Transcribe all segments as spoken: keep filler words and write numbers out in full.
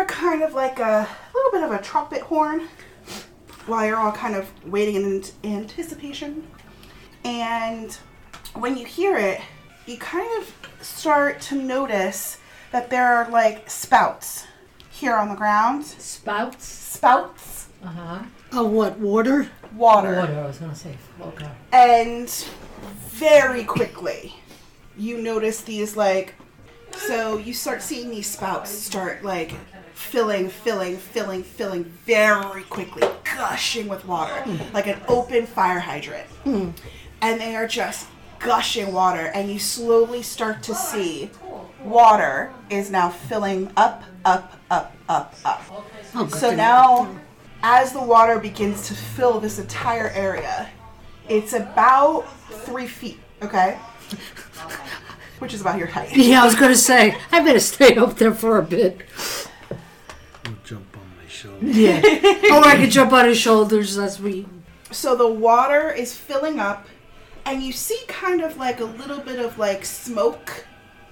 hear kind of like a little bit of a trumpet horn while you're all kind of waiting in anticipation. And when you hear it, you kind of start to notice that there are like spouts here on the ground. Spouts? Spouts. Uh-huh. Oh, what, water? Water. Water, I was going to say. Okay. And very quickly, you notice these like, so you start seeing these spouts start like filling, filling, filling, filling very quickly, gushing with water, mm. like an open fire hydrant. Mm. And they are just gushing water, and you slowly start to see water is now filling up, up, up, up, up. Oh, so now, as the water begins to fill this entire area, it's about three feet, okay? Which is about your height. Yeah, I was going to say, I better stay up there for a bit. I'll jump on my shoulder. Yeah. Or I can jump on his shoulders as we... So the water is filling up, and you see kind of like a little bit of like smoke.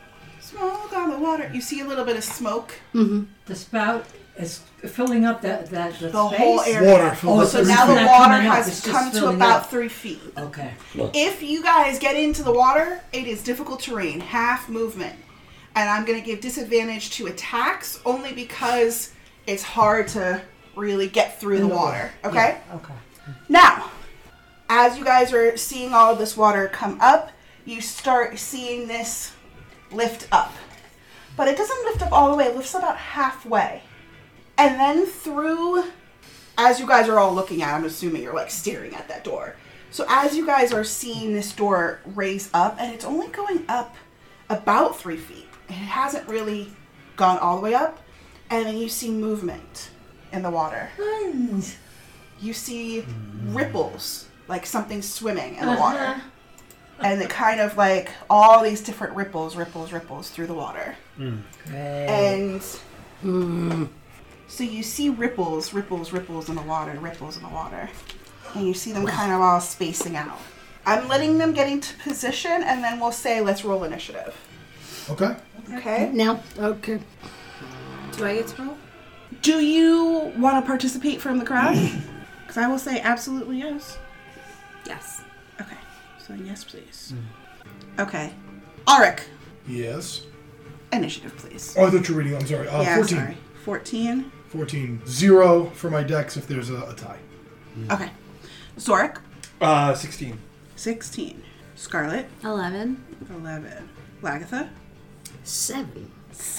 Smoke on the water. You see a little bit of smoke. Mm-hmm. The spout is filling up that, that the, the space? whole area. Water. Oh, so now the water has come to about up. three feet. Okay. If you guys get into the water, it is difficult terrain, half movement. And I'm going to give disadvantage to attacks only because it's hard to really get through the, the water. water. Okay? Yeah. Okay. Now, as you guys are seeing all of this water come up, you start seeing this lift up. But it doesn't lift up all the way, it lifts about halfway. And then through, as you guys are all looking at, I'm assuming you're like staring at that door. So as you guys are seeing this door raise up, and it's only going up about three feet. It hasn't really gone all the way up. And then you see movement in the water. Nice. You see ripples, like something swimming in the uh-huh. water. And it kind of like all these different ripples, ripples, ripples through the water. Mm. And mm, so you see ripples, ripples, ripples in the water, ripples in the water. And you see them kind of all spacing out. I'm letting them get into position, and then we'll say, let's roll initiative. Okay. Okay? Now, okay. Do I get to roll? Do you want to participate from the crowd? Because I will say absolutely yes. Yes. Okay. So yes, please. Mm. Okay. Ulrich. Yes. Initiative, please. Oh, I thought you were reading. I'm sorry. Uh, yeah, fourteen. Sorry. fourteen. fourteen. Zero for my dex if there's a, a tie. Mm. Okay. Zorik. Uh, sixteen. sixteen. Scarlet. eleven. eleven. Lagatha. Seven.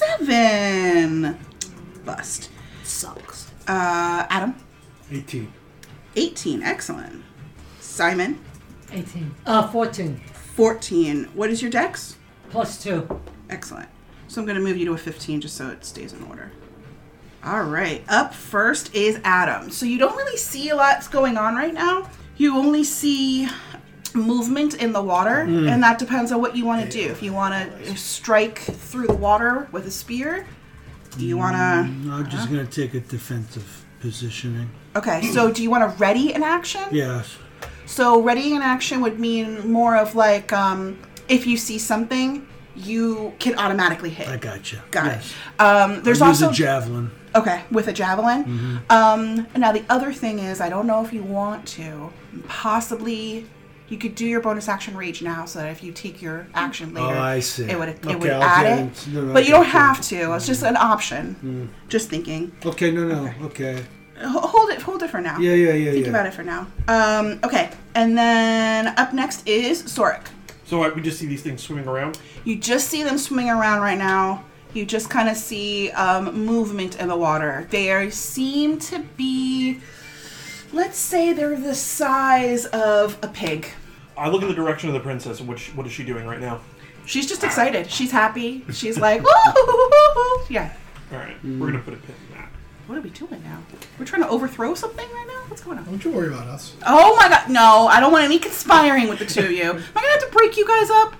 Seven. Bust. Sucks. Uh, Adam. eighteen. eighteen. Excellent. Simon. eighteen. Uh, fourteen. fourteen. What is your dex? Plus two. Excellent. So I'm going to move you to a fifteen just so it stays in order. All right. Up first is Adam. So you don't really see a lot going on right now. You only see movement in the water, mm. and that depends on what you want to do. If you want to strike through the water with a spear, you want to... Mm, I'm just uh, going to take a defensive positioning. Okay, so do you want to ready an action? Yes. So readying an action would mean more of like, um, if you see something, you can automatically hit. I gotcha. Got yes. it. Um, there's I'll also use a javelin. Okay, with a javelin. Mm-hmm. Um, now the other thing is, I don't know if you want to. Possibly, you could do your bonus action rage now, so that if you take your action later, oh, I see. it would it okay, would I'll add it. it. No, no, but you don't have it. to. It's just an option. Mm. Just thinking. Okay. No. No. Okay. okay. Hold it. Hold it for now. Yeah. Yeah. Yeah. Think yeah. about it for now. Um, okay, and then up next is Zorik. So uh, we just see these things swimming around? You just see them swimming around right now. You just kind of see um, movement in the water. They are, seem to be, let's say they're the size of a pig. I look in the direction of the princess. What, what is she doing right now? She's just excited. She's happy. She's like, woo! Yeah. All right. Mm. We're going to put a pin in that. What are we doing now? We're trying to overthrow something right now? What's going on? Don't you worry about us. Oh my god. No, I don't want any conspiring with the two of you. Am I going to have to break you guys up?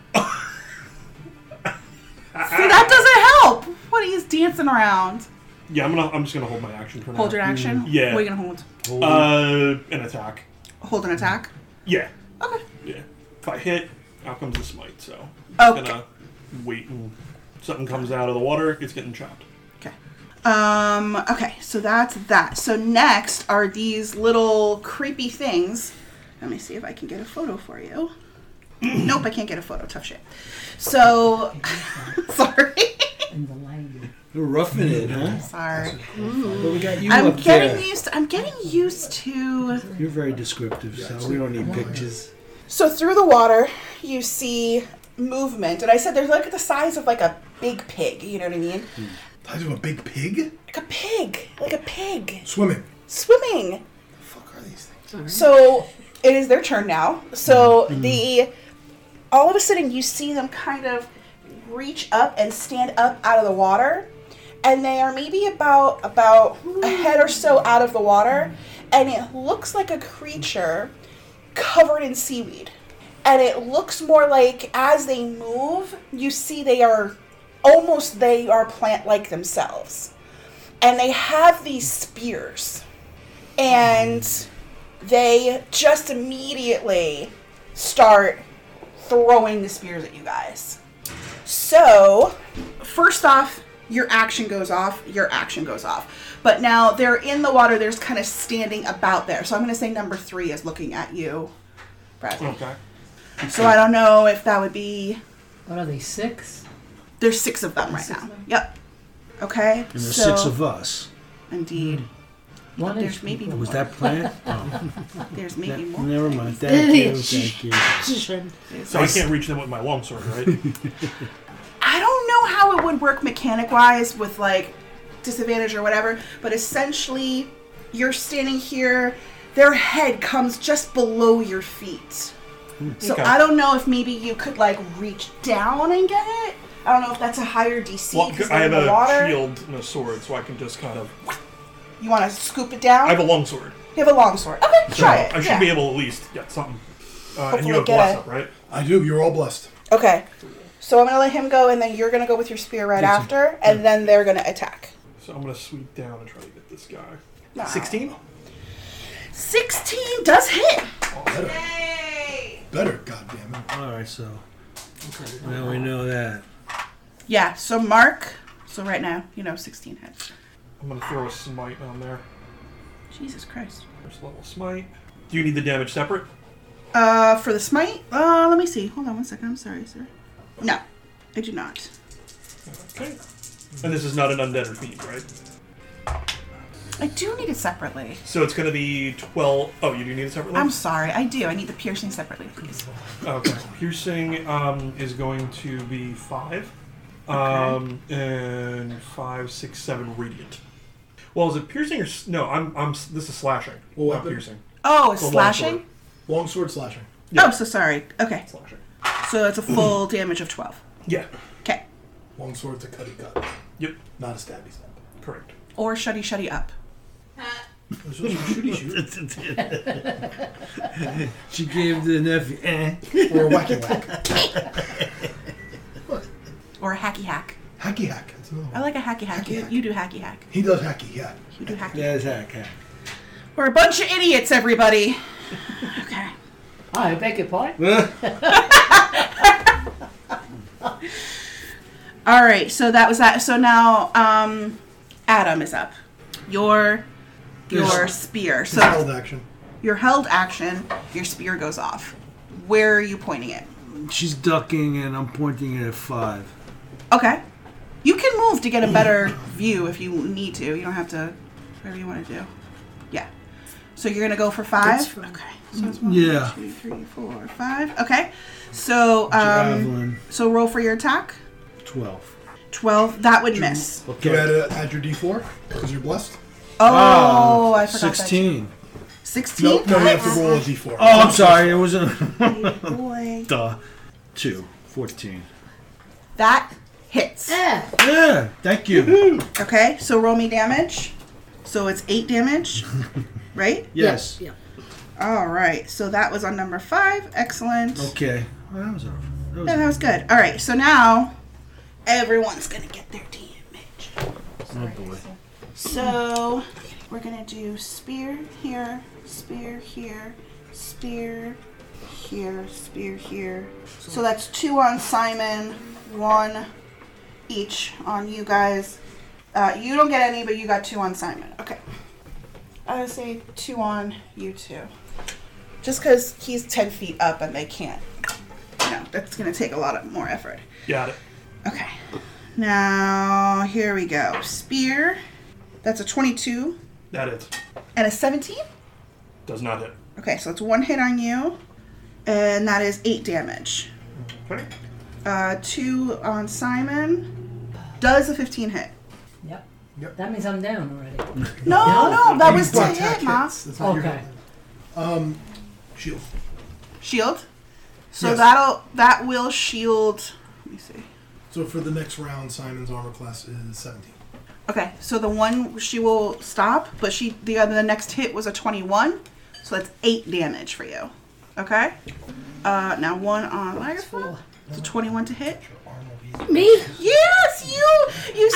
See, that doesn't help. What, he's dancing around. Yeah, I'm gonna. I'm just gonna hold my action for now. Hold your action? Mm, yeah. What are you gonna hold? hold? Uh, an attack. Hold an attack? Yeah. Okay. Yeah. If I hit, out comes the smite, so I'm okay. gonna wait and something comes out of the water, it's getting chopped. Okay. Um, okay, so that's that. So next are these little creepy things. Let me see if I can get a photo for you. Nope, I can't get a photo. Tough shit. So, sorry. And the lighting. You're roughing it, huh? Sorry. But we got you I'm up getting there. used to, I'm getting used to. You're very descriptive, so we don't need pictures. So through the water, you see movement. And I said they're like the size of like a big pig. You know what I mean? Size of a big pig? Like a pig. Like a pig. Swimming. Swimming. The fuck are these things? So it is their turn now. So the all of a sudden you see them kind of reach up and stand up out of the water, and they are maybe about about a head or so out of the water, and it looks like a creature covered in seaweed. And it looks more like as they move, you see they are almost they are plant-like themselves. And they have these spears. And they just immediately start throwing the spears at you guys. So, first off, your action goes off, your action goes off. But now they're in the water, they're just kind of standing about there. So I'm going to say number three is looking at you, Bradley. Okay. So I don't know if that would be... What are they, six? There's six of them right Six now. of them? Yep. Okay. And there's so, six of us. Indeed. One There's is maybe people. more. Was that planned? Oh, There's maybe ne- more. never mind. Thank you. Thank you. So I can't reach them with my longsword, right? I don't know how it would work mechanic-wise with, like, disadvantage or whatever, but essentially, you're standing here, their head comes just below your feet. So Okay. I don't know if maybe you could, like, reach down and get it. I don't know if that's a higher D C Well, because I they're have in the a water. shield and a sword, so I can just kind of. You want to scoop it down? I have a longsword. You have a long sword. Okay, So try it. I should yeah. be able to at least get something. Uh, and Hopefully you have get bless a- up, right? I do. You're all blessed. Okay. So I'm going to let him go, and then you're going to go with your spear right Yes, after, and then they're going to attack. So I'm gonna sweep down and try to get this guy. No. Sixteen. sixteen does hit. Better. Yay! Better, goddammit. All right, so now we know that. Yeah, so Mark, so right now, you know, sixteen hits. I'm gonna throw a smite on there. Jesus Christ. First level smite. Do you need the damage separate? Uh, for the smite, uh, let me see. Hold on one second. I'm sorry, sir. No, I do not. Okay. And this is not an undead or fiend, right? I do need it separately. So it's gonna be twelve. Oh, you do need it separately? I'm sorry, I do. I need the piercing separately, please. Okay. Piercing um, is going to be five. Um, and five, six, seven radiant. Well, is it piercing or s- no? I'm I'm this is slashing, Well, not weapon? piercing. Oh, it's The slashing? longsword. Longsword slashing. Yeah. Oh, so sorry. Okay, Slashing. so it's a full damage of twelve. Yeah. Okay. Longsword's a cutty cut. Yep. Not a stabby stab. Correct. Or shuddy shuddy up. This was a shooty shoot. She gave the nephew. Eh. Or a wacky whack. Or a hacky hack. Hacky hack. That's another I one. like a hacky hack. Hacky You, hack. you do hacky hack. He does hacky, yeah. You do hacky. That's hack hack. We're a bunch of idiots, everybody. Okay. I beg your pardon? All right. So that was that. So now, um, Adam is up. Your your Yes. spear. His So held action. your held action. Your spear goes off. Where are you pointing it? She's ducking, and I'm pointing it at five. Okay. You can move to get a better view if you need to. You don't have to. Whatever you want to do. Yeah. So you're gonna go for five. That's fine. Okay. So it's one, Yeah. two, three, four, five. Okay. So um. Javelin, So roll for your attack. twelve. Twelve. That would miss. Do you add, a, add your D four? Because you're blessed? Oh, I forgot sixteen. that. Sixteen. No, no, you have to roll a D four. Oh, I'm sorry. It was a Boy. duh. Two. Fourteen. That hits. Yeah. Yeah. Thank you. Okay, so roll me damage. So it's eight damage, right? Yes. Yeah. All right. So that was on number five. Excellent. Okay. Well, that was all right. That was Yeah, that was good. All right. So now everyone's gonna get their damage. oh boy. So we're gonna do spear here, spear here, spear here, spear here. So that's two on Simon, one each on you guys. Uh, you don't get any, but you got two on Simon. Okay. I would say two on you two. Just because he's ten feet up and they can't. You know, that's going to take a lot of more effort. Got it. Okay. Now, here we go. Spear. That's a twenty-two. That is. And a seventeen? Does not hit. Okay, so it's one hit on you. And that is eight damage. Okay. Uh, two on Simon. Does a fifteen hit? Yep. Yep. That means I'm down already. No, no, that You was to brought hit, attack Ma. hits. That's not your Okay. hit. Um, shield. Shield. So Yes. that'll that will shield. Let me see. So for the next round, Simon's armor class is seventeen. Okay, so the one she will stop, but she the other the next hit was a twenty-one, so that's eight damage for you. Okay. Uh, now one on Lagerfeld. It's a twenty-one to hit. Me? Yes, you you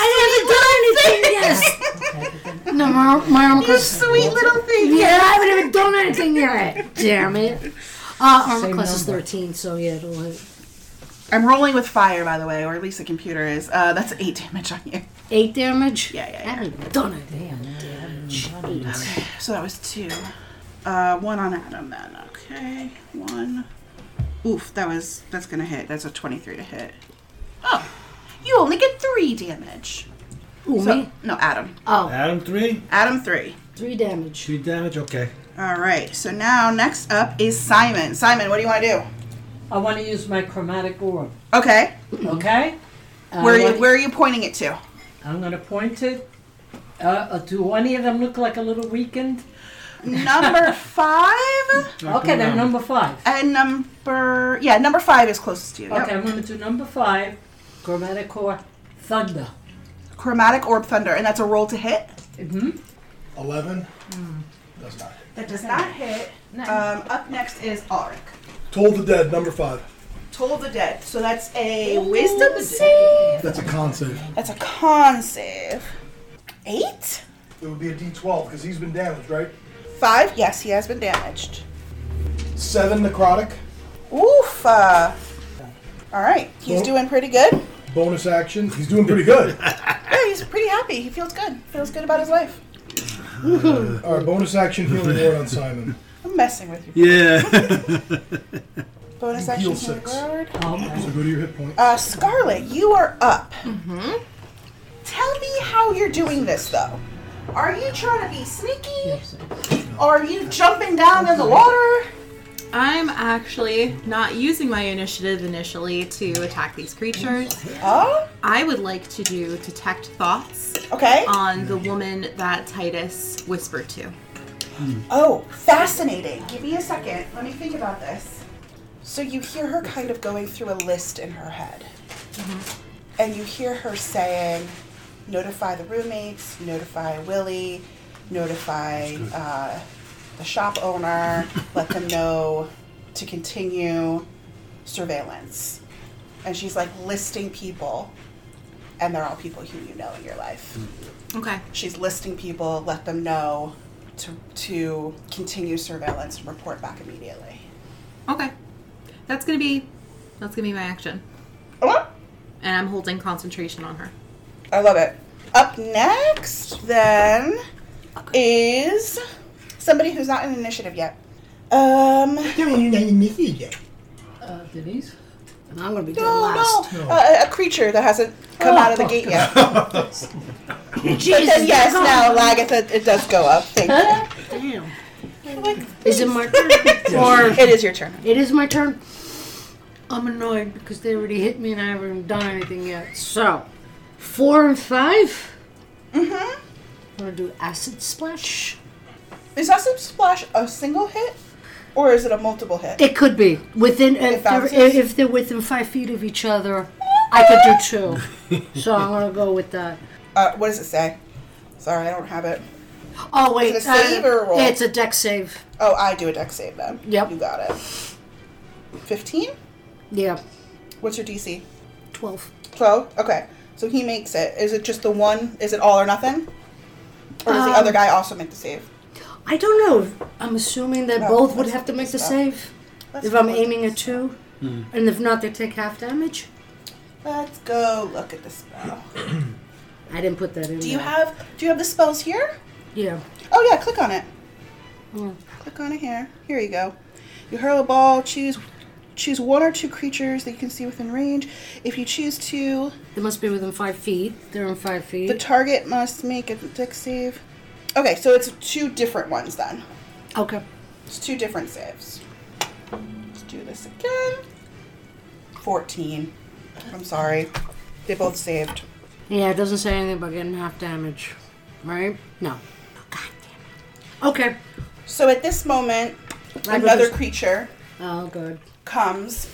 I sweet haven't done anything little yet. thing. No, my, my armor You class. sweet little thing. Yeah, I haven't even done anything yet. Damn it. Uh, armor Same class is number. thirteen, so yeah, it'll hit. I'm rolling with fire, by the way, or at least the computer is. Uh, that's eight damage on you. Eight damage? Yeah, yeah, I yeah. haven't done it. Damn, man, I haven't done it. So that was two. Uh, one on Adam then. Okay, one. Oof, that was that's gonna hit. That's a twenty-three to hit. Oh, you only get three damage. Ooh, So, me? no, Adam. Oh, Adam three, Adam three. three damage. three damage. Okay. All right. So now next up is Simon. Simon, what do you want to do? I want to use my chromatic orb. Okay. Okay? Uh, Where are you what- Where are you pointing it to? I'm going to point it. Uh, uh, do any of them look like a little weakened? Number five Okay, then number five. and number yeah, number five is closest to you. Yep. Okay, I'm going to do number five, chromatic orb, thunder. Chromatic orb thunder, and that's a roll to hit. Mm-hmm. Eleven. Does not hit. That does not hit. Um, up next is Ulrich. Toll the Dead, number five. Toll of the Dead. So that's a wisdom save. That's a con save. That's a con save. Eight? It would be a D twelve because he's been damaged, right? Five? Yes, he has been damaged. Seven necrotic. Oof. Uh, all right. He's Well- doing pretty good. Bonus action. He's doing pretty good. Yeah, he's pretty happy. He feels good. Feels good about his life. All right, bonus action healing word on Simon. I'm messing with you. Yeah. Bonus You action heal healing six. word. Okay. So go to your hit point. Uh, Scarlet, you are up. Mm-hmm. Tell me how you're doing this, though. Are you trying to be sneaky? Or are you jumping down in the water? I'm actually not using my initiative initially to attack these creatures. Oh? I would like to do detect thoughts Okay. on the woman that Titus whispered to. Oh, fascinating. Give me a second. Let me think about this. So you hear her kind of going through a list in her head. And you hear her saying, notify the roommates, notify Willie, notify uh, the shop owner, let them know to continue surveillance. And she's like listing people, and they're all people who you know in your life. Okay. She's listing people, let them know to to continue surveillance and report back immediately. Okay. That's gonna be that's gonna be my action. Oh, And I'm holding concentration on her. I love it. Up next, then, is somebody who's not in initiative yet. Um, Uh, Denise? And I'm gonna be dead no, last. no, uh, a creature that hasn't come out of the gate yet. But Jesus, then, yes, come now on. Lagatha, it does go up. Thank you. Damn. Like, Is it my turn? Or it is your turn. it is my turn? I'm annoyed because they already hit me and I haven't done anything yet. So, four and five? Mm-hmm. I'm gonna do acid splash. Is Acid Splash a single hit, or is it a multiple hit? It could be within It if they're, bounces? if they're within five feet of each other. I could do two, so I'm gonna go with that. Uh, what does it say? Sorry, I don't have it. Oh wait, Is it a save uh, or a roll? it's a deck save. Oh, I do a dex save then. Yep. You got it. fifteen? Yeah, What's your D C? twelve. twelve? Okay. So he makes it. Is it just the one? Is it all or nothing? Or does the Um, other guy also make the save? I don't know. I'm assuming that No, both would let's have to make the stop. save. Let's If I'm go look aiming at at the two, and if not, they take half damage. spell. Let's go look at the spell. I didn't put that in. Do you there. have do you have the spells here? Yeah. Oh yeah, click on it. Mm. Click on it here. Here you go. You hurl a ball, choose choose one or two creatures that you can see within range. If you choose to, They must be within five feet. They're in five feet. the target must make a dex save. Okay, so it's two different ones then. okay. It's two different saves. Let's do this again. fourteen. I'm sorry. They both saved. Yeah, it doesn't say anything about getting half damage, right? No. God damn it. Okay. So at this moment, I would another just- creature Oh, good. comes,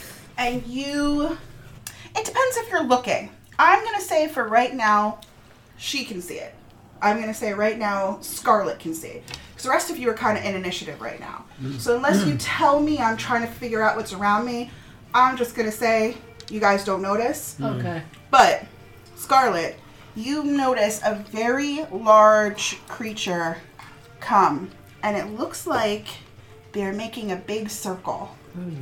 and you... It depends if you're looking. I'm going to say for right now, she can see it. I'm going to say right now, Scarlet can see it. Because the rest of you are kind of in initiative right now. So unless you tell me I'm trying to figure out what's around me, I'm just going to say you guys don't notice. Okay. But, Scarlet, you notice a very large creature come, and it looks like they're making a big circle.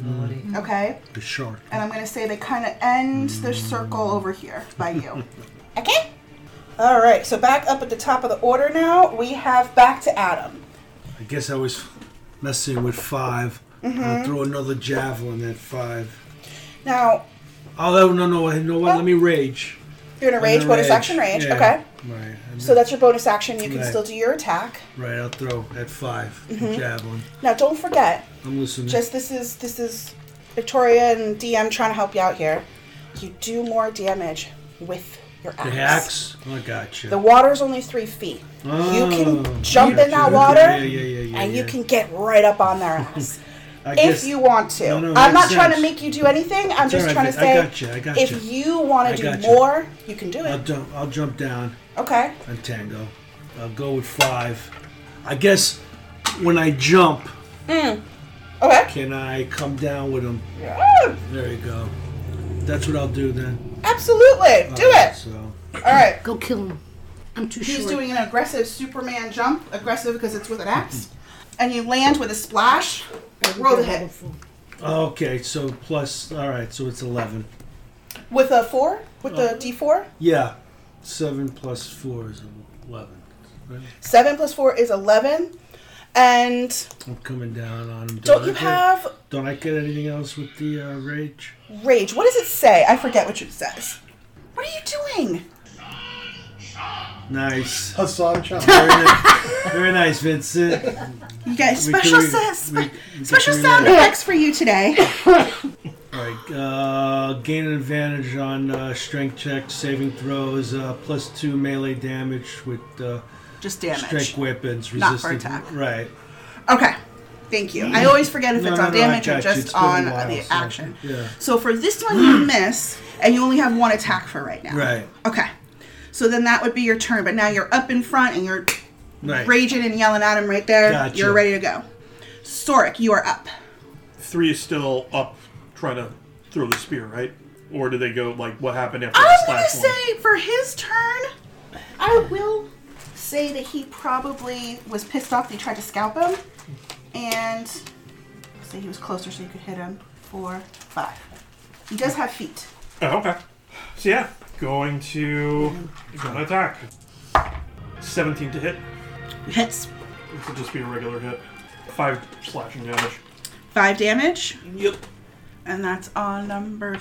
Okay? The shark. And I'm going to say they kind of end the circle over here by you. Okay? All right, so back up at the top of the order now, we have back to Adam. I guess I was messing with five. Mm-hmm. I'll throw another javelin at five. Now, Oh, no, no, no, you know what? Let me rage. you're going to I'm rage, gonna bonus action rage. Yeah. Okay. Right. And So that's your bonus action. You can Right. still do your attack. Right, I'll throw at five. Mm-hmm. Javelin. Now, don't forget, I'm listening. just this is this is Victoria and D M trying to help you out here. You do more damage with your axe. the axe? I got you. The water's only three feet. you Oh, can jump gotcha. in that Okay, water, yeah, yeah, yeah, yeah, and yeah. you can get right up on their ass. I if guess- you want to. No, no, I'm not makes trying to sense. make you do anything. I'm It's just all trying right, to I say, got you, I got if you. you want I to do got you. more, you can do I'll it. jump. I'll jump down Okay. and tango. I'll go with five. I guess when I jump, Okay. can I come down with him? Yeah, There you go. That's what I'll do then. absolutely. Do Alright, it. So All right. Go kill him. I'm too He's short. doing an aggressive Superman jump. Aggressive because it's with an axe. And you land with a splash. Roll the hit. okay. So plus. All right. So it's eleven. With a four? With Oh. the D four? Yeah. Seven plus four is eleven. Right? Seven plus four is eleven. And I'm coming down on him. don't I you get- have Don't I get anything else with the uh, rage? rage? What does it say? I forget what it says. What are you doing? Nice. Hassan Cham. Very nice, very nice, Vincent. You get We special can re- sa- we- spe- we special can sound relate. effects for you today. Alright, uh, gain an advantage on uh, strength checks, saving throws, uh, plus two melee damage with uh, Just damage. strength weapons. Not for resistant- attack. Right. Okay. Thank you. I always forget if No, it's no, on no, I damage or got you. just It's been a on while, the so- action. Yeah. So for this one, you miss, and you only have one attack for right now. Right. Okay. So then that would be your turn, but now you're up in front and you're Right. raging and yelling at him right there. Gotcha. You're ready to go. Soric, you are up. Three is still up trying to throw the spear, right? Or do they go, like, what happened after I'm this gonna last one? say for his turn, I will say that he probably was pissed off that you tried to scalp him, and say he was closer so you could hit him. Four, five. He does have feet. Oh, okay. So yeah, going to gonna attack. seventeen to hit. Hits. This will just be a regular hit. Five slashing damage. Five damage, Yep. and that's on number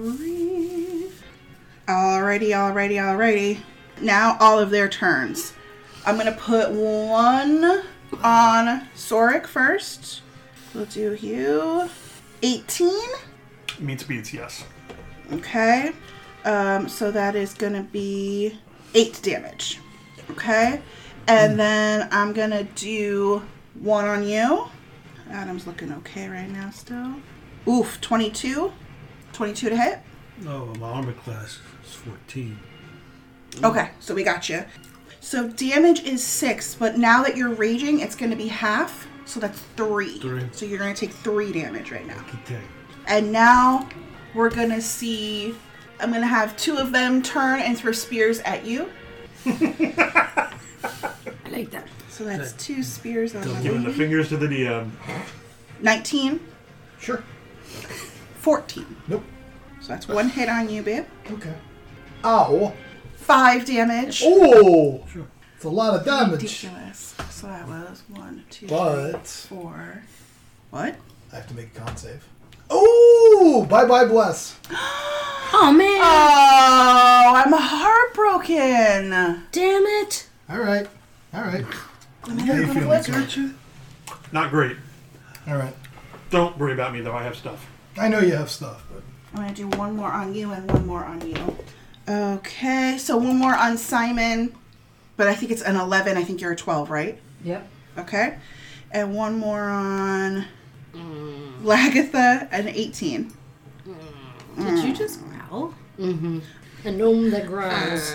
three. Alrighty, alrighty, alrighty. Now all of their turns. I'm gonna put one on Soric first. We'll do you. eighteen. Meets beats, yes. Okay. Um, so that is gonna be eight damage. Okay. And then I'm gonna do one on you. Adam's looking okay right now still. Oof, twenty-two. twenty-two to hit. Oh, my armor class is fourteen. Okay, so we got you. So damage is six, but now that you're raging, it's gonna be half. So that's three. Three. So you're gonna take three damage right now. Okay. And now we're gonna see. I'm gonna have two of them turn and throw spears at you. I like that. So that's two spears on the Giving the lady. fingers to the D M. nineteen, Sure. fourteen. Nope. So that's one hit on you, babe. Okay. Ow. five damage. Oh! It's a lot of damage. Ridiculous. So that was one, two, But- three, four. What? I have to make a con save. Oh! Bye bye, bless. Oh man! Oh, I'm heartbroken. Damn it! Alright. Alright. Let me How you look at feeling, the sir? Not great. Alright. Don't worry about me though. I have stuff. I know you have stuff, but. I'm going to do one more on you and one more on you. Okay, so one more on Simon. But I think it's an eleven. I think you're a twelve, right? Yep. Okay. And one more on Lagatha, an eighteen. Did you just growl? Mm-hmm. A gnome that growls.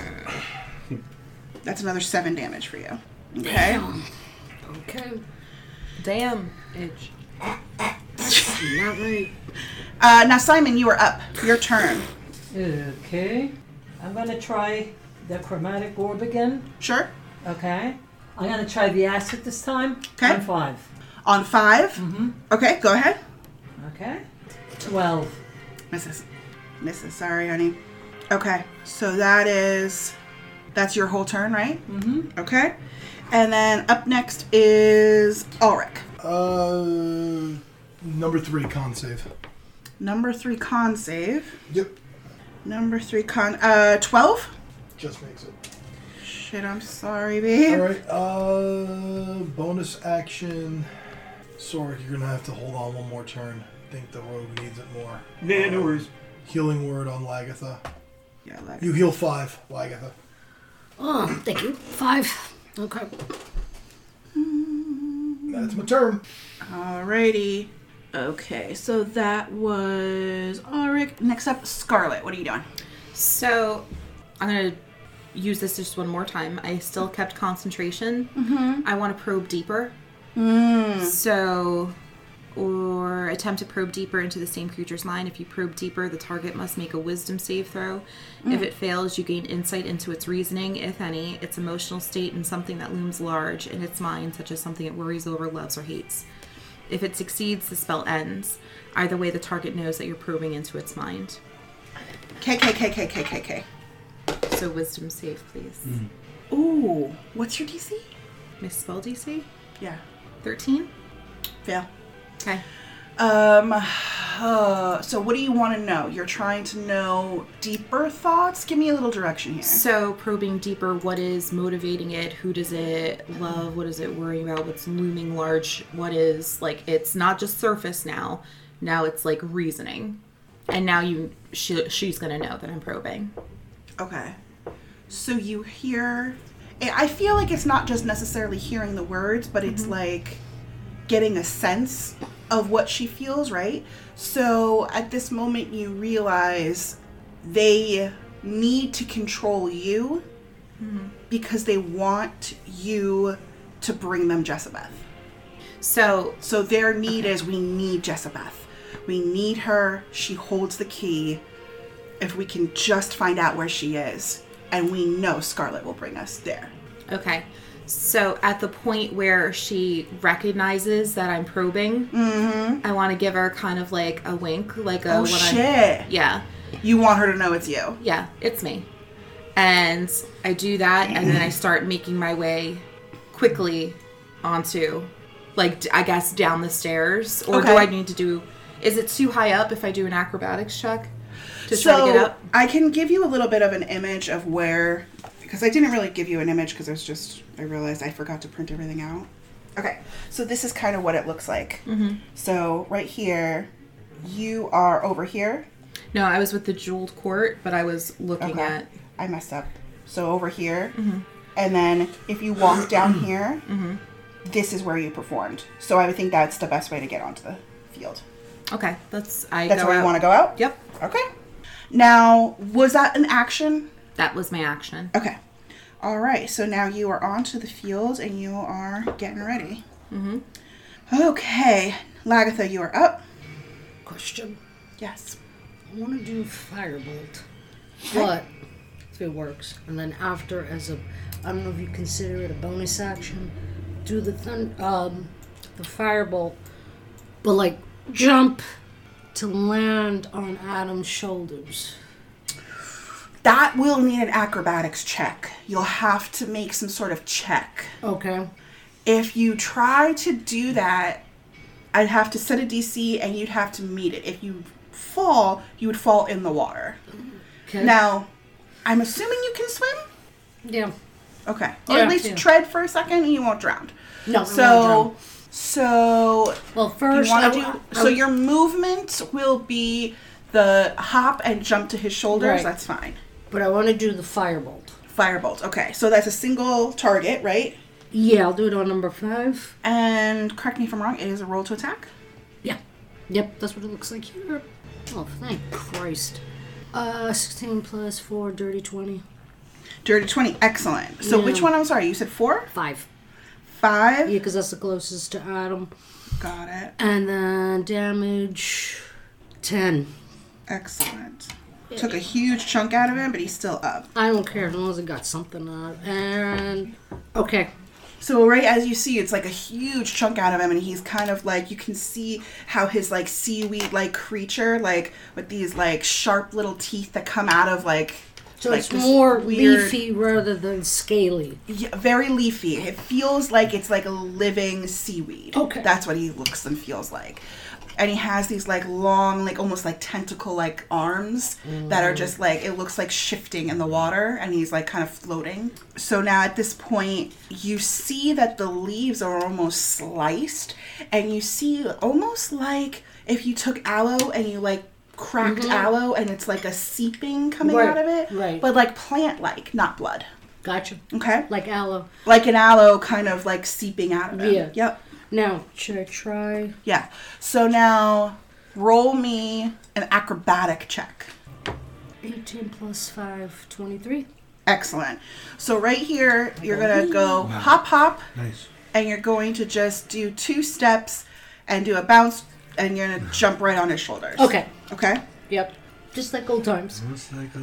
That's another seven damage for you. Okay. Okay. Damn. Itch. Not right. Uh, now, Simon, you are up. Your turn. Okay. I'm gonna try the chromatic orb again. Sure. Okay. I'm gonna try the acid this time. Okay. On five. On five. Mm-hmm. Okay, go ahead. Okay. Twelve. Missus Missus Sorry, honey. Okay, so that is... That's your whole turn, right? Mm-hmm. Okay. And then up next is Ulrich. Uh. Number three, con save. Number three con save. Yep. Number three con... Uh, twelve? Just makes it. Shit, I'm sorry, babe. Alright, uh. Bonus action. Sorry, you're gonna have to hold on one more turn. I think the rogue needs it more. Yeah, no worries. Healing word on Lagatha. Yeah, like... You heal five, Lagatha. Oh, thank you. Five. Okay. That's my turn. Alrighty. Okay, so that was Ulrich. Next up, Scarlet. What are you doing? So, I'm gonna use this just one more time. I still kept concentration. Mm-hmm. I want to probe deeper. Mm. So, or attempt to probe deeper into the same creature's mind. If you probe deeper, the target must make a wisdom save throw. Mm. If it fails, you gain insight into its reasoning, if any, its emotional state, and something that looms large in its mind, such as something it worries over, loves, or hates. If it succeeds, the spell ends. Either way, the target knows that you're probing into its mind. K, K, K, K, K, K, K. So wisdom save, please. Mm. Ooh, what's your D C? My spell D C? Yeah. thirteen? Fail. Okay. Um, uh, so what do you want to know? You're trying to know deeper thoughts? Give me a little direction here. So probing deeper, what is motivating it? Who does it love? What is it worrying about? What's looming large? What is, like, it's not just surface now. Now it's, like, reasoning. And now you, she, she's going to know that I'm probing. Okay. So you hear... I feel like it's not just necessarily hearing the words, but it's Mm-hmm. like getting a sense of what she feels, right? So at this moment you realize they need to control you Mm-hmm. because they want you to bring them Jessabeth. So, So their need Okay. is, we need Jessabeth. We need her. She holds the key. If we can just find out where she is, and we know Scarlet will bring us there. okay. So at the point where she recognizes that I'm probing, Mm-hmm. I want to give her kind of like a wink, like a Oh, what shit. I'm, yeah. You want her to know it's you. Yeah, it's me. And I do that, and then I start making my way quickly onto, like, d- I guess down the stairs. Or do Okay. I need to do, is it too high up if I do an acrobatics check to so try to get up? I can give you a little bit of an image of where, because I didn't really give you an image because I was just, I realized I forgot to print everything out. Okay, so this is kind of what it looks like. Mm-hmm. So right here, you are over here. No, I was with the jeweled court, but I was looking Okay. at, I messed up. So over here, Mm-hmm. and then if you walk down here, Mm-hmm. this is where you performed. So I would think that's the best way to get onto the field. okay, that's, I That's go where you out. want to go out? Yep, Okay. Now, was that an action? that was my action. Okay. All right. So now you are onto the field and you are getting ready. Mm-hmm. Okay. Lagatha, you are up. Question. Yes. I want to do firebolt, but if it works, and then after, as a, I don't know if you consider it a bonus action, do the thun- um, the firebolt, but like jump to land on Adam's shoulders. That will need an acrobatics check. You'll have to make some sort of check. Okay. If you try to do that, I'd have to set a D C and you'd have to meet it. If you fall, you would fall in the water. Okay. Now, I'm assuming you can swim? Yeah. Okay. Or Yeah, at least yeah. tread for a second and you won't drown. No. I won't So, so Well, you first, want I, to do. I- So your movement will be the hop and jump to his shoulders. Right. That's fine. but I want to do the firebolt. Firebolt. Okay, so that's a single target, right? Yeah, I'll do it on number five. And correct me if I'm wrong. It is a roll to attack. Yeah. Yep, that's what it looks like here. Oh, thank Christ. Uh, sixteen plus four, dirty twenty. Dirty twenty. Excellent. So Yeah. which one? I'm sorry. You said four, Five. five. Yeah, because that's the closest to Adam. Got it. And then damage ten. Excellent. Took a huge chunk out of him, but he's still up. I don't care as long as it got something out. And okay. So right as you see, it's like a huge chunk out of him, and he's kind of like, you can see how his like seaweed like creature, like with these like sharp little teeth that come out of like. So like it's this more weird- leafy rather than scaly. Yeah, very leafy. It feels like it's like a living seaweed. Okay. That's what he looks and feels like. And he has these like long, like almost like tentacle like arms that are just like, it looks like shifting in the water, and he's like kind of floating. So now at this point, you see that the leaves are almost sliced, and you see almost like if you took aloe and you like cracked aloe and it's like a seeping coming Right, out of it, right. but like plant like, not blood. Gotcha. Okay? Like aloe. Like an aloe kind of like seeping out of it. Yeah. Yep. Now, should I try? Yeah. So now roll me an acrobatic check. eighteen plus five, twenty-three. Excellent. So right here, you're going to go hop, hop, Nice. and you're going to just do two steps and do a bounce, and you're going to jump right on his shoulders. Okay. Okay? Yep. Just like old times. Looks like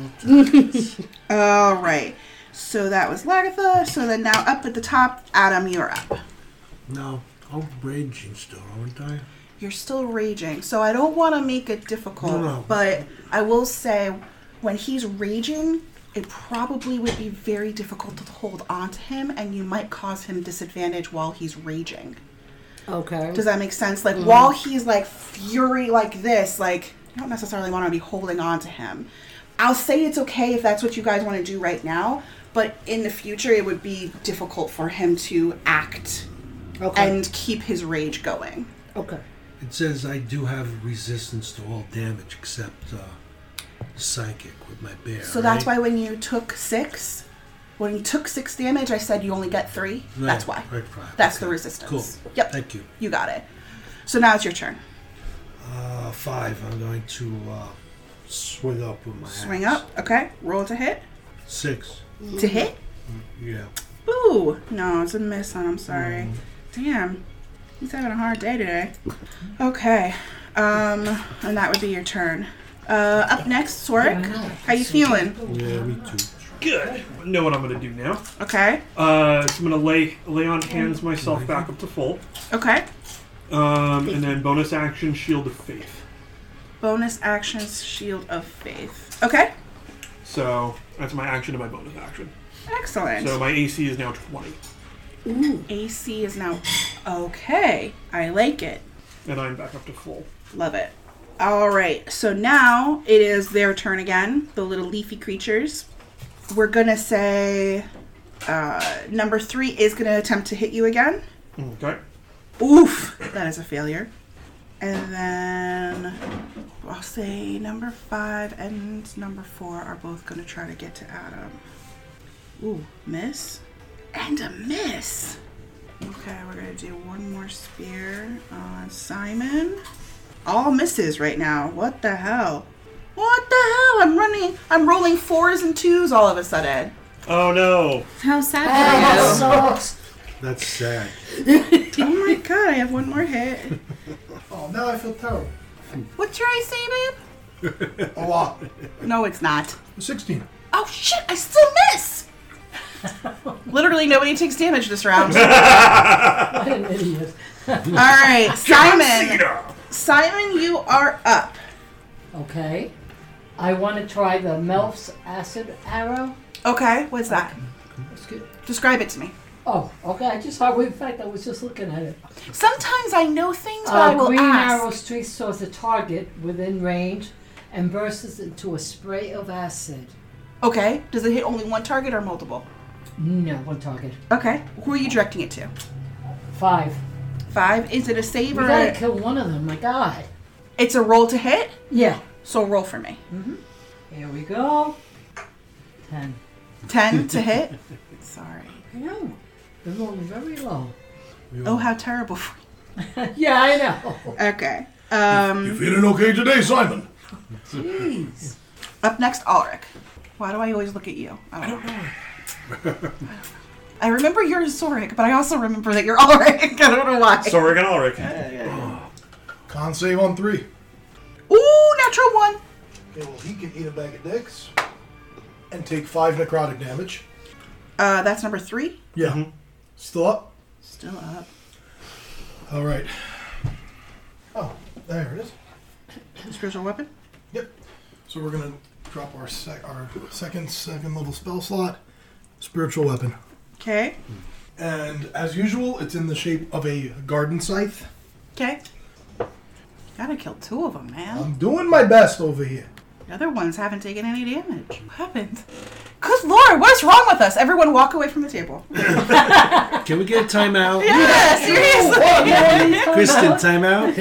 a All right. So that was Lagatha. So then now up at the top, Adam, you're up. No, I'm raging still, aren't I? You're still raging, so I don't want to make it difficult, No, no. but I will say when he's raging, it probably would be very difficult to hold on to him, and you might cause him disadvantage while he's raging. Okay. Does that make sense? Like, while he's like fury like this, like, you don't necessarily want to be holding on to him. I'll say it's okay if that's what you guys want to do right now, but in the future, it would be difficult for him to act Okay. and keep his rage going. okay. It says I do have resistance to all damage except uh, psychic with my bear. So that's right? why when you took six, when you took six damage, I said you only get three. Right, That's why. Right, right. That's Okay. the resistance. Cool. Yep. Thank you. You got it. So now it's your turn. Uh, five. I'm going to uh, swing up with my Swing axe. up. Okay. Roll to hit. Six. To hit. Yeah. Ooh. No, it's a miss, hon. I'm sorry. Damn. He's having a hard day today. Okay. Um, and that would be your turn. Uh, up next, Sorik. How you feeling? Yeah, me too. Good. I know what I'm going to do now. Okay. Uh, so I'm going to lay lay on hands myself back up to full. Okay. Um, and then bonus action, Shield of Faith. Bonus actions, Shield of Faith. Okay. So that's my action and my bonus action. Excellent. So my A C is now twenty. Ooh. A C is now okay. I like it. And I'm back up to full. Love it. All right. So now it is their turn again. The little leafy creatures. We're gonna say uh, number three is gonna attempt to hit you again. Okay. Oof. That is a failure. And then I'll say number five and number four are both gonna try to get to Adam. Ooh, miss. And a miss. Okay, we're gonna do one more spear on Simon. All misses right now. What the hell? What the hell? I'm running. I'm rolling fours and twos all of a sudden. Oh no. How sad That for you. sucks. That's sad. Oh my god! I have one more hit. Oh, now I feel terrible. What's your A C, babe? A lot. No, it's not. sixteen. Oh shit! I still miss. Literally, nobody takes damage this round. All What an idiot. right, Simon. Cena! Simon, you are up. Okay. I want to try the Melf's acid arrow. Okay, what's that? That's good. Describe it to me. Oh, okay. I just saw. In fact, I was just looking at it. Sometimes I know things, but I Uh, will green ask. arrow streaks towards the target within range and bursts into a spray of acid. Okay, does it hit only one target or multiple? No, one target. Okay, who are you directing it to? Five. Five. Is it a save We or gotta a... kill one of them. My God. It's a roll to hit? Yeah. So roll for me. Here we go. Ten. Ten to hit? Sorry. I know. They're rolling very low. Oh, how terrible. Yeah, I know. Okay. Um, You feeling okay today, Simon? Jeez. up next, Ulrich. Why do I always look at you? I don't know. I remember you're Zorik, but I also remember that you're Ulrich. I don't know why. Sorry, again, Ulrich. Con save on three. Ooh, natural one. Okay, well, he can eat a bag of dicks and take five necrotic damage. Uh, that's number three. Yeah. Mhm. Still up? Still up. All right. Oh, there it is. Spiritual weapon. Yep. So we're gonna drop our sec- our second second level spell slot, spiritual weapon, Okay. and as usual, it's in the shape of a garden scythe. Okay. Gotta kill two of them, man. I'm doing my best over here. The other ones haven't taken any damage. What happened? Good lord, what is wrong with us? Everyone walk away from the table. Can we get a timeout? Yeah, seriously. Kristen, timeout?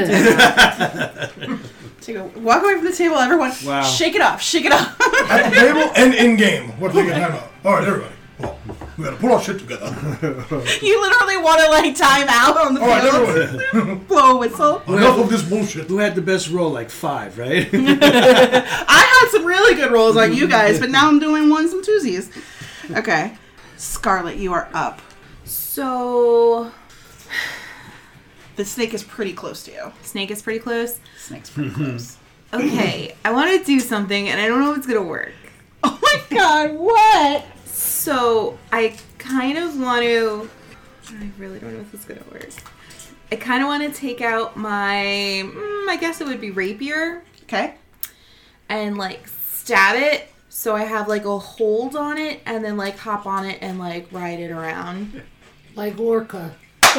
Take a, walk away from the table, everyone. Wow. Shake it off, shake it off. At the table and in game. What do we get time out? All right, everybody. Well, we gotta put our shit together. You literally want to like time out on the All right, field. everybody. Blow a whistle. Enough of this bullshit. Who had the best roll? Like five, right? I had some really good rolls like you guys, but now I'm doing ones and twosies. Okay. Scarlet, you are up. So, The snake is pretty close to you. snake is pretty close. Snake's pretty close. Okay, I want to do something, and I don't know if it's gonna work. Oh my god, what? So I kind of want to. I really don't know if it's gonna work. I kind of want to take out my. Mm, I guess it would be rapier Okay. and like stab it, so I have like a hold on it, and then like hop on it and like ride it around. Like Orca.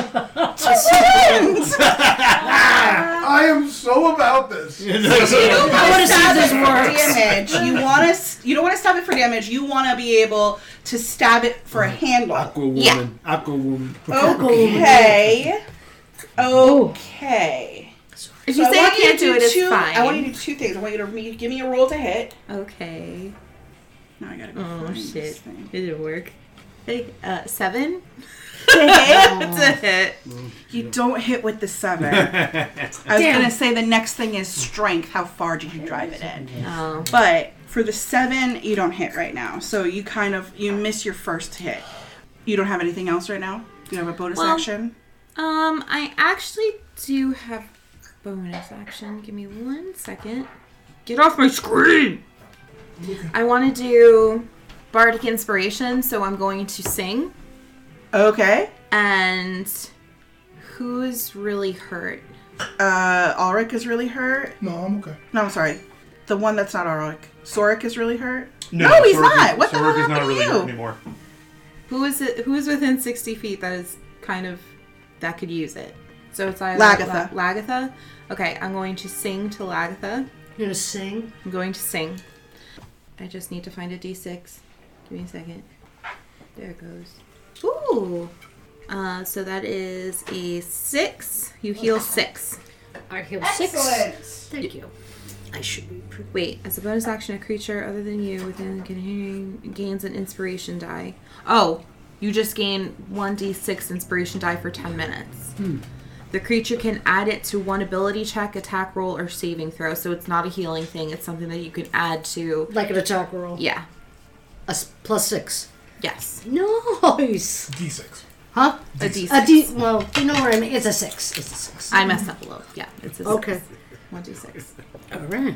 I am so about this. You don't I want wanna to see stab if it this for works. damage. You want to. You don't want to stab it for damage. You want to be able to stab it for a handle. Aqua woman. Yeah. Aqua woman. Okay. Okay. If So you I say I want you can't to do it, it's two, fine. I want you to do two things. I want you to me, give me a roll to hit. Okay. Now I gotta go Oh find this shit! thing. It didn't work. Hey, uh, seven. To hit? To hit. You don't hit with the seven. I was Damn. gonna say the next thing is strength. How far did you drive it in? Oh. But for the seven, you don't hit right now. So you kind of you miss your first hit. You don't have anything else right now. Do you have a bonus Well, action? Um, I actually do have bonus action. Give me one second. Get off my screen! I want to do Bardic Inspiration, so I'm going to sing. Okay. And who's really hurt? Uh, Ulrich is really hurt. No, I'm okay. No, I'm sorry. The one that's not Ulrich. Sorik is really hurt. No, No, he's Sorg not. Is, What the Sorg hell is not happened to really you? hurt anymore. Who is it? Who is within sixty feet that is kind of that could use it? So it's either Lagatha. La- Lagatha. Okay, I'm going to sing to Lagatha. You're gonna sing? I'm going to sing. I just need to find a d six. Give me a second. There it goes. Ooh. Uh, so that is a six. You heal six. I heal six. Thank you. I should be pretty. Wait, as a bonus action, a creature other than you within continuing gains an inspiration die. Oh, you just gain one d six inspiration die for ten minutes. The creature can add it to one ability check, attack roll, or saving throw. So it's not a healing thing. It's something that you can add to. Like an attack roll. Yeah. A s- plus six. Yes. Nice. D six. Huh? A d six. A D. Well, you know what I mean. It's a six. It's a six. I messed up a little. Yeah, it's a six. Okay. one d six. All right.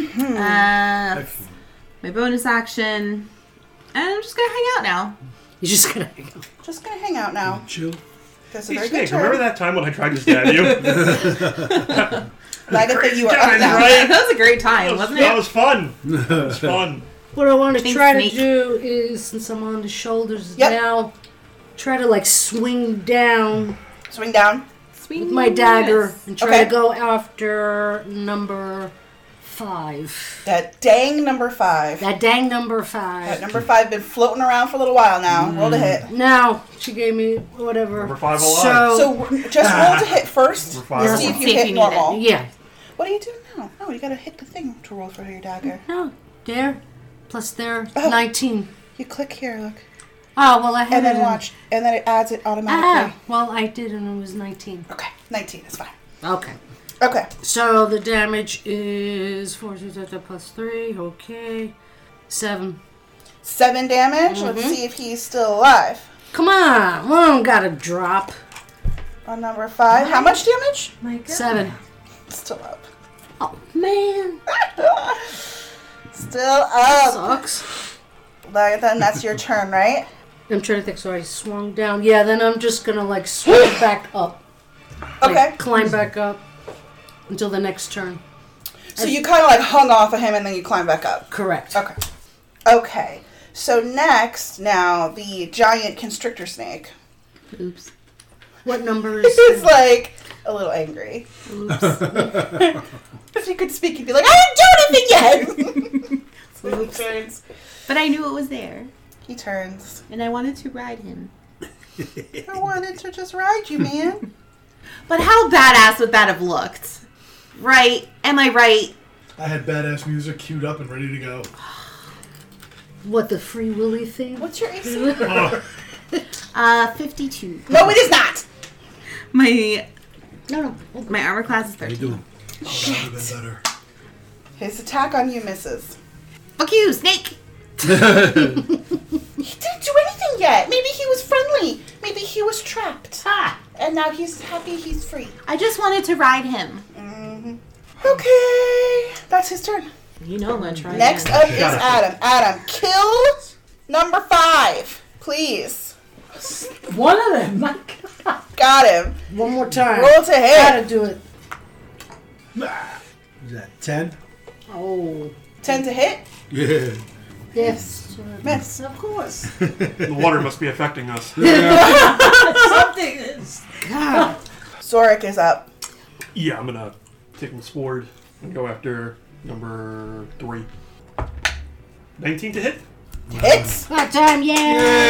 Uh, my bonus action. And I'm just gonna hang out now. You're just gonna. Just gonna hang out now. Chill. That's a Hey, very Snake, good turn. remember that time when I tried to stab you? Lagatha, you are Time, up now. right? That was a great time, That was, wasn't that it? was fun. That was fun. What I want to Thanks, try Snake. to do is, since I'm on the shoulders Yep. now, try to like swing down Swing down. Sweet. with my dagger and try Okay. to go after number five. That dang number five. That dang number That five. number five been floating around for a little while now. Roll to hit. Now she gave me whatever. Number five alive. So, So just roll to hit first. Number five Yeah. See if alive. you See if hit you need it. normal. yeah. What are you doing now? No, you gotta hit the thing to roll for your dagger. No, there plus there Oh. nineteen. You click here, look, Oh well, I had and it then in- watch, and then it adds it automatically. Ah, well I did, and it was nineteen. Okay, nineteen is fine. Okay. Okay, So the damage is four plus three. Okay, seven. seven damage. Let's Mhm. see if he's still alive. Come on, one gotta drop. On number five, how much damage? My God. Seven. Still up. Oh man, Still up. sucks. Like, then that's your turn, right? I'm trying to think. So I swung down. Yeah, then I'm just gonna like swing back up. Like, Okay. Climb back up until the next turn. So you kind of like hung off of him, and then you climb back up. Correct. Okay. Okay. So next, now the giant constrictor snake Oops. What number is? is like a little angry. If you could speak, you'd be like, I didn't do anything yet. So he turns. But I knew it was there, He turns. and I wanted to ride him. I wanted to just ride you, man. But how badass would that have looked? Right? Am I right? I had badass music queued up and ready to go. What, the Free Willy thing? What's your A C? Uh, fifty-two. No, it is not. My No, no. my armor class is How you thirteen. doing? Oh, that would have been better. His attack on you misses. Fuck you, snake! He didn't do anything yet. Maybe he was friendly. Maybe he was trapped. Ha! And now he's happy he's free. I just wanted to ride him. hmm Okay. That's his turn. You know I'm gonna try. Next again. up is Adam. Adam, kill number five. Please. One of them. My God. Got him. One more time. Roll to hit. Gotta do it. Is that ten? Oh. ten to hit. Yeah. Yes. Miss. Of course. The water must be affecting us. Something is. God. Zorik is up. Yeah, I'm gonna take my sword and go after number three. nineteen to hit. Hits. That time, yeah.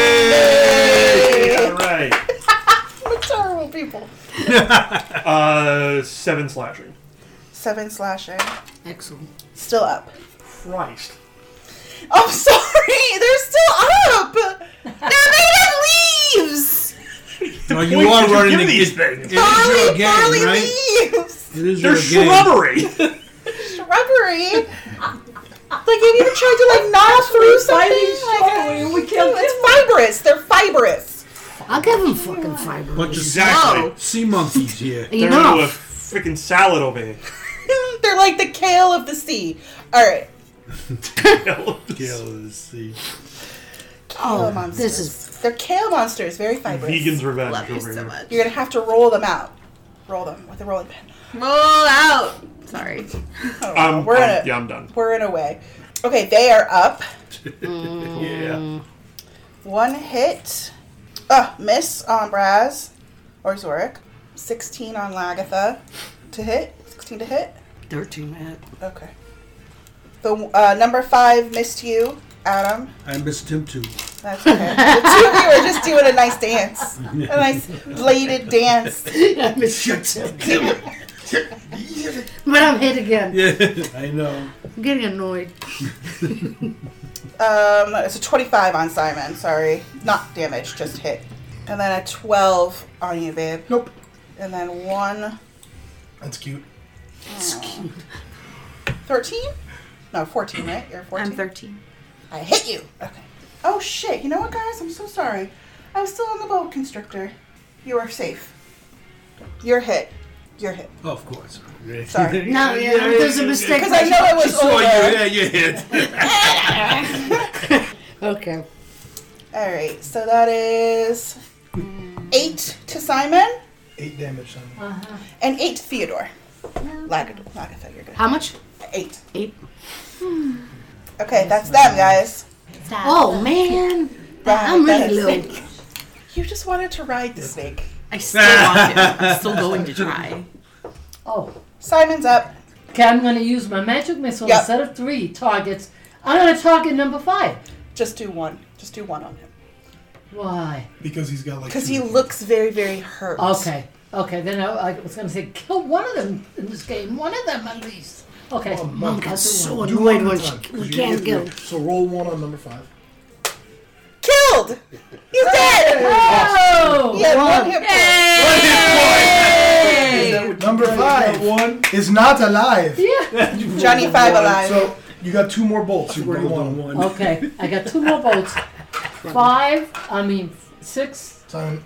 All right. What terrible people. Uh, seven slashing. Seven slashing. Excellent. Still up. Christ. I'm sorry. They're still up. They're made of leaves. No, you Wait, are did you running give the these it- things? It is your Barley, game, barley right? leaves. It is They're your game. shrubbery. Shrubbery. Like, have you ever tried to like gnaw through something? slowly and we killed It's fibrous. They're fibrous. I'll give him fucking fiber. Bunch of Exactly. sea monkeys here. They're a Enough. freaking salad over here. They're like the kale of the sea. All right. Kill the sea. Kale Oh, monsters. this is- They're kale monsters. Very fibrous. Vegan's revenge Love you over so here. much. You're gonna have to roll them out. Roll them with a rolling pin. Roll out. Sorry. Oh, Um, we're in um, a yeah, I'm done. we're in a way. Okay, they are up. Yeah. One hit. Uh, miss on Braz or Zorik. Sixteen on Lagatha to hit. Sixteen to hit. Thirteen hit. Okay. The uh, number five missed you, Adam. I missed him too. That's okay. The two of you are just doing a nice dance. A nice bladed dance. I missed you too. But I'm hit again. Yeah, I know. I'm getting annoyed. Um, it's a twenty-five on Simon. Sorry, not damage, just hit. And then a twelve on you, babe. Nope. And then one. That's cute. Thirteen? No, fourteen, right? You're fourteen. I'm thirteen. I hit you. Okay. Oh shit! You know what, guys? I'm so sorry. I was still on the boa constrictor. You are safe. You're hit. You're hit. Oh, of course. Sorry. No, yeah, there's a mistake. Because I know it was Saw over. you. Yeah, you hit. Okay. All right. So that is eight to Simon Eight damage, son. Uh-huh. and eight to Theodore. Lagatha, Lagatha, you're good. How much? Eight. Eight. Okay, that's them, guys. Oh man, that, I'm Ride really that low. snake. You just wanted to ride the snake. I still want to. I'm still going to try. Oh. Simon's up. Okay, I'm going to use my magic missile Yep. instead of three targets. I'm going to target number five. Just do one. Just do one on him. Why? Because he's got like. Because two he of them. looks very, very hurt. Okay. Okay, then I, I was going to say kill one of them in this game. One of them at least. Okay. Oh, I'll Mom do got so one. Do annoyed one when at a time, she- 'cause we you can't get go. three. So roll one on number five. Killed! He's dead! Oh! He had one One. hit point. Hey! Number five One. is not alive. Yeah. Johnny Five alive. So you got two more bolts. You We're roll going one. one. Okay, I got two more bolts. Five, I mean six, Simon.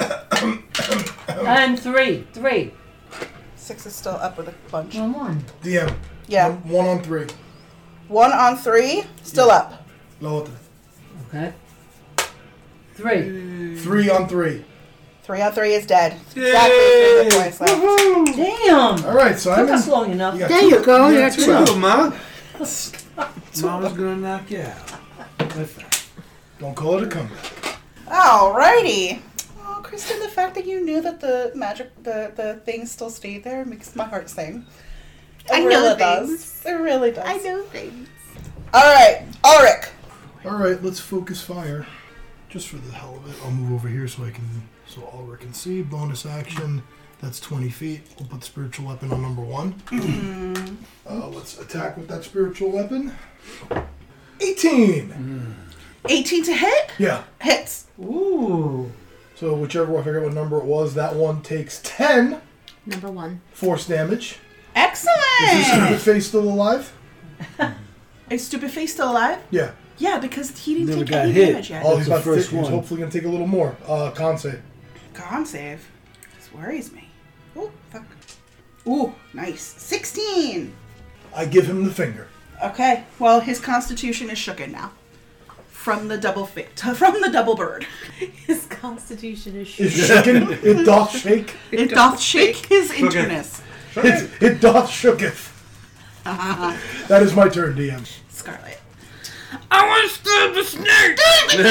and three. Three. Six is still up with a bunch. One, one. D M. Yeah. One, one on three. One on three, still up. Lower. Okay. Three. Three on three. Three on three is dead. Exactly three hit points left. Damn! All right, Took Simon. us long enough. You got There two- you go. you You're got two. two. Two, Ma. Mama's gonna knock you out. With that. Don't call it a comeback. Alrighty. Oh, Kristen, the fact that you knew that the magic, the, the thing still stayed there makes my heart sing. It I know really things. does. It really does. I know things. Alright, Ulrich. All right, let's focus fire. Just for the hell of it, I'll move over here so I can, so Ulrich can see. Bonus action. That's twenty feet. We'll put spiritual weapon on number one. uh, let's attack with that spiritual weapon. eighteen. eighteen to hit? Yeah. Hits. Ooh. So whichever I forget what number it was, that one takes ten Number one. force damage. Is this Excellent! stupid face still alive? Is Stupid Face still alive? Yeah. Yeah, because he didn't Never take got any hit. damage yet. Oh, That's he's the about to first take, he's one. hopefully going to take a little more. Uh, con save. Con save. This worries me. Ooh, fuck. Ooh, nice. sixteen. I give him the finger. Okay, well, his constitution is shooken now. From the double fi- from the double bird. His constitution is Is shaken, it doth shake. It doth shake his interness. It, it doth shooketh. That is my turn, D M. Scarlet. I want to stab the snake!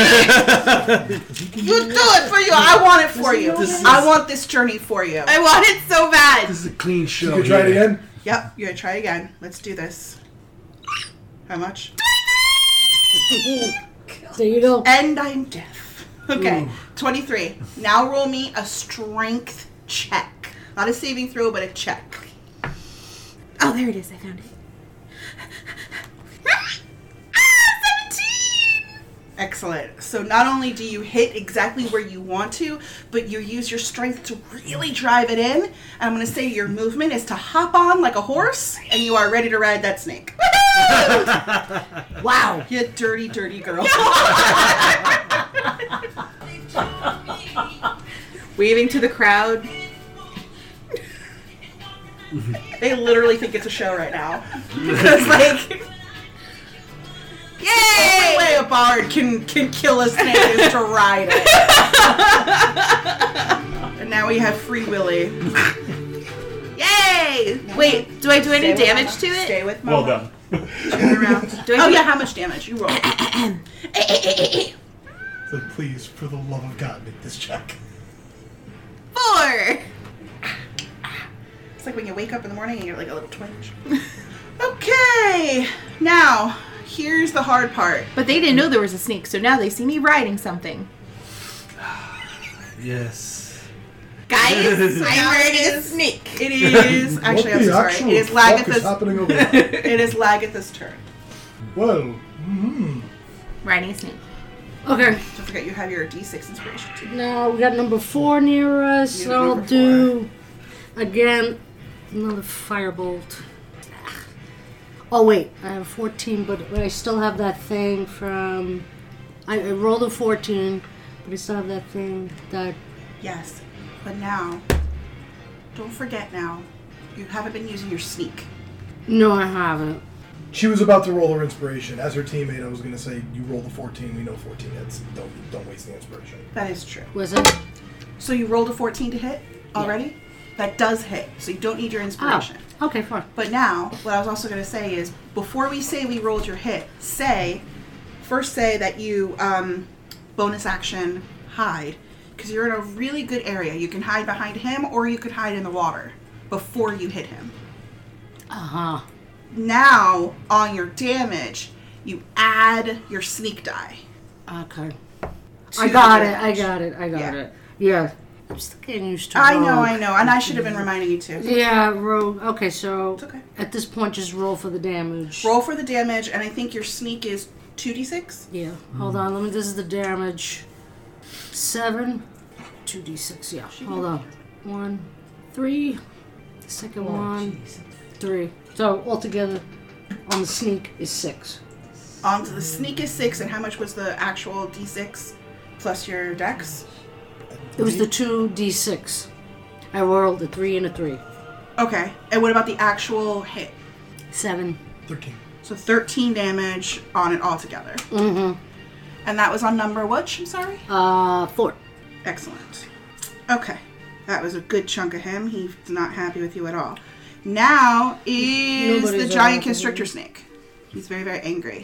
You do it for you. I want it for you. This is- I want this journey for you. I want it so bad. This is a clean show. You can try it here. again. Yep, you're gonna try again. Let's do this. How much? There you go. And I'm deaf. Okay, twenty-three. Now roll me a strength check. Not a saving throw, but a check. Oh, there it is. I found it. Excellent. So not only do you hit exactly where you want to, but you use your strength to really drive it in. And I'm going to say your movement is to hop on like a horse, and you are ready to ride that snake. Wow. You dirty, dirty girl. Waving to the crowd. They literally think it's a show right now. Because, like... The only way a bard can, can kill a snake is to ride it. And now we have Free Willy. Yay! Wait, do I do any Stay with damage Mama. to it? Stay with Well Mama. done. Turn around. Do I Oh do- yeah, how much damage? You roll. It's like, please, for the love of God, make this check. Four! It's like when you wake up in the morning and you're like a little twinge. Okay, now here's the hard part. But they didn't know there was a snake, so now they see me riding something. Yes. Guys, I'm Now riding it a is- snake. It is actually. what I'm the so sorry. actual It is fuck is Lagatha's. happening over there? It is Lagatha's turn. Well, mm, Riding a snake. Okay. Don't forget you have your D six inspiration too. Now we got number four near us. You So have I'll number do again another firebolt. Oh wait, I have fourteen, but, but I still have that thing from. I, I rolled a fourteen, but I still have that thing that. Yes, but now, don't forget now, you haven't been using your sneak. No, I haven't. she was about to roll her inspiration. As her teammate, I was going to say, you roll the fourteen. We know fourteen hits. Don't don't waste the inspiration. That is true. Was it? So you rolled a fourteen to hit already? That does hit, so you don't need your inspiration. Oh, okay, fine. But now, what I was also going to say is, before we say we rolled your hit, say, first say that you um, bonus action hide, because you're in a really good area. You can hide behind him, or you could hide in the water before you hit him. Uh-huh. Now, on your damage, you add your sneak die. Okay. to I got the it, I damage. got it, I got Yeah. it. Yeah. I'm still getting used to I know, rogue. I know, and I should have been reminding you too. Yeah, rogue. Okay, so It's okay. at this point, just roll for the damage. Roll for the damage, and I think your sneak is two d six. Yeah. Hold on. Let me. This is the damage. Seven. Two d six. Yeah. Hold on. One, three. The second Oh, one, jeez. three. So altogether, on the sneak is six. Um, so the sneak is six, and how much was the actual d six plus your dex? It was the two d six. I rolled a three and a three. Okay, and what about the actual hit? Seven. thirteen. So thirteen damage on it altogether. Mm-hmm. And that was on number which? I'm sorry? Uh, four. Excellent. Okay, that was a good chunk of him. He's not happy with you at all. Now is Nobody's the ever giant happy constrictor with snake. He's very, very angry.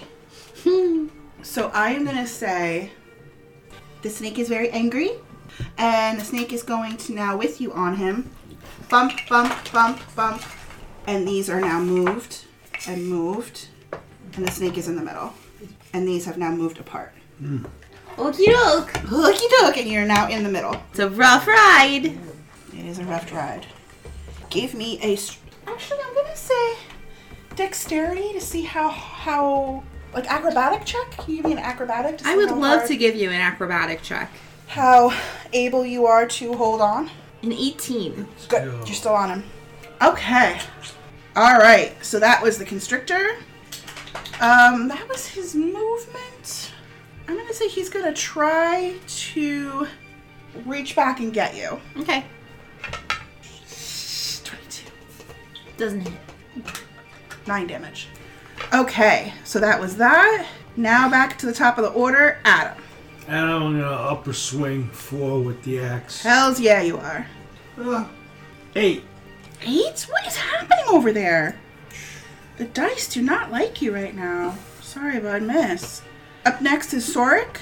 So I am going to say the snake is very angry, and the snake is going to now, with you on him, bump, bump, bump, bump, and these are now moved and moved, and the snake is in the middle, and these have now moved apart. Okie doke. Hooky dook, and you're now in the middle. It's a rough ride. It is a rough ride. Give me a. St- Actually, I'm gonna say dexterity to see how how like acrobatic check. Can you give me an acrobatic? To see I would how love hard- to give you an acrobatic check. How able you are to hold on. An eighteen. Good. You're still on him. Okay. All right. So that was the constrictor. Um, that was his movement. I'm gonna say he's gonna try to reach back and get you. Okay. twenty-two. Doesn't hit. Nine damage. Okay, so that was that. Now back to the top of the order, Adam. And I'm gonna upper swing four with the axe. Hells yeah, you are. Ugh. Eight. Eight? What is happening over there? The dice do not like you right now. Sorry, bud, miss. Up next is Soric.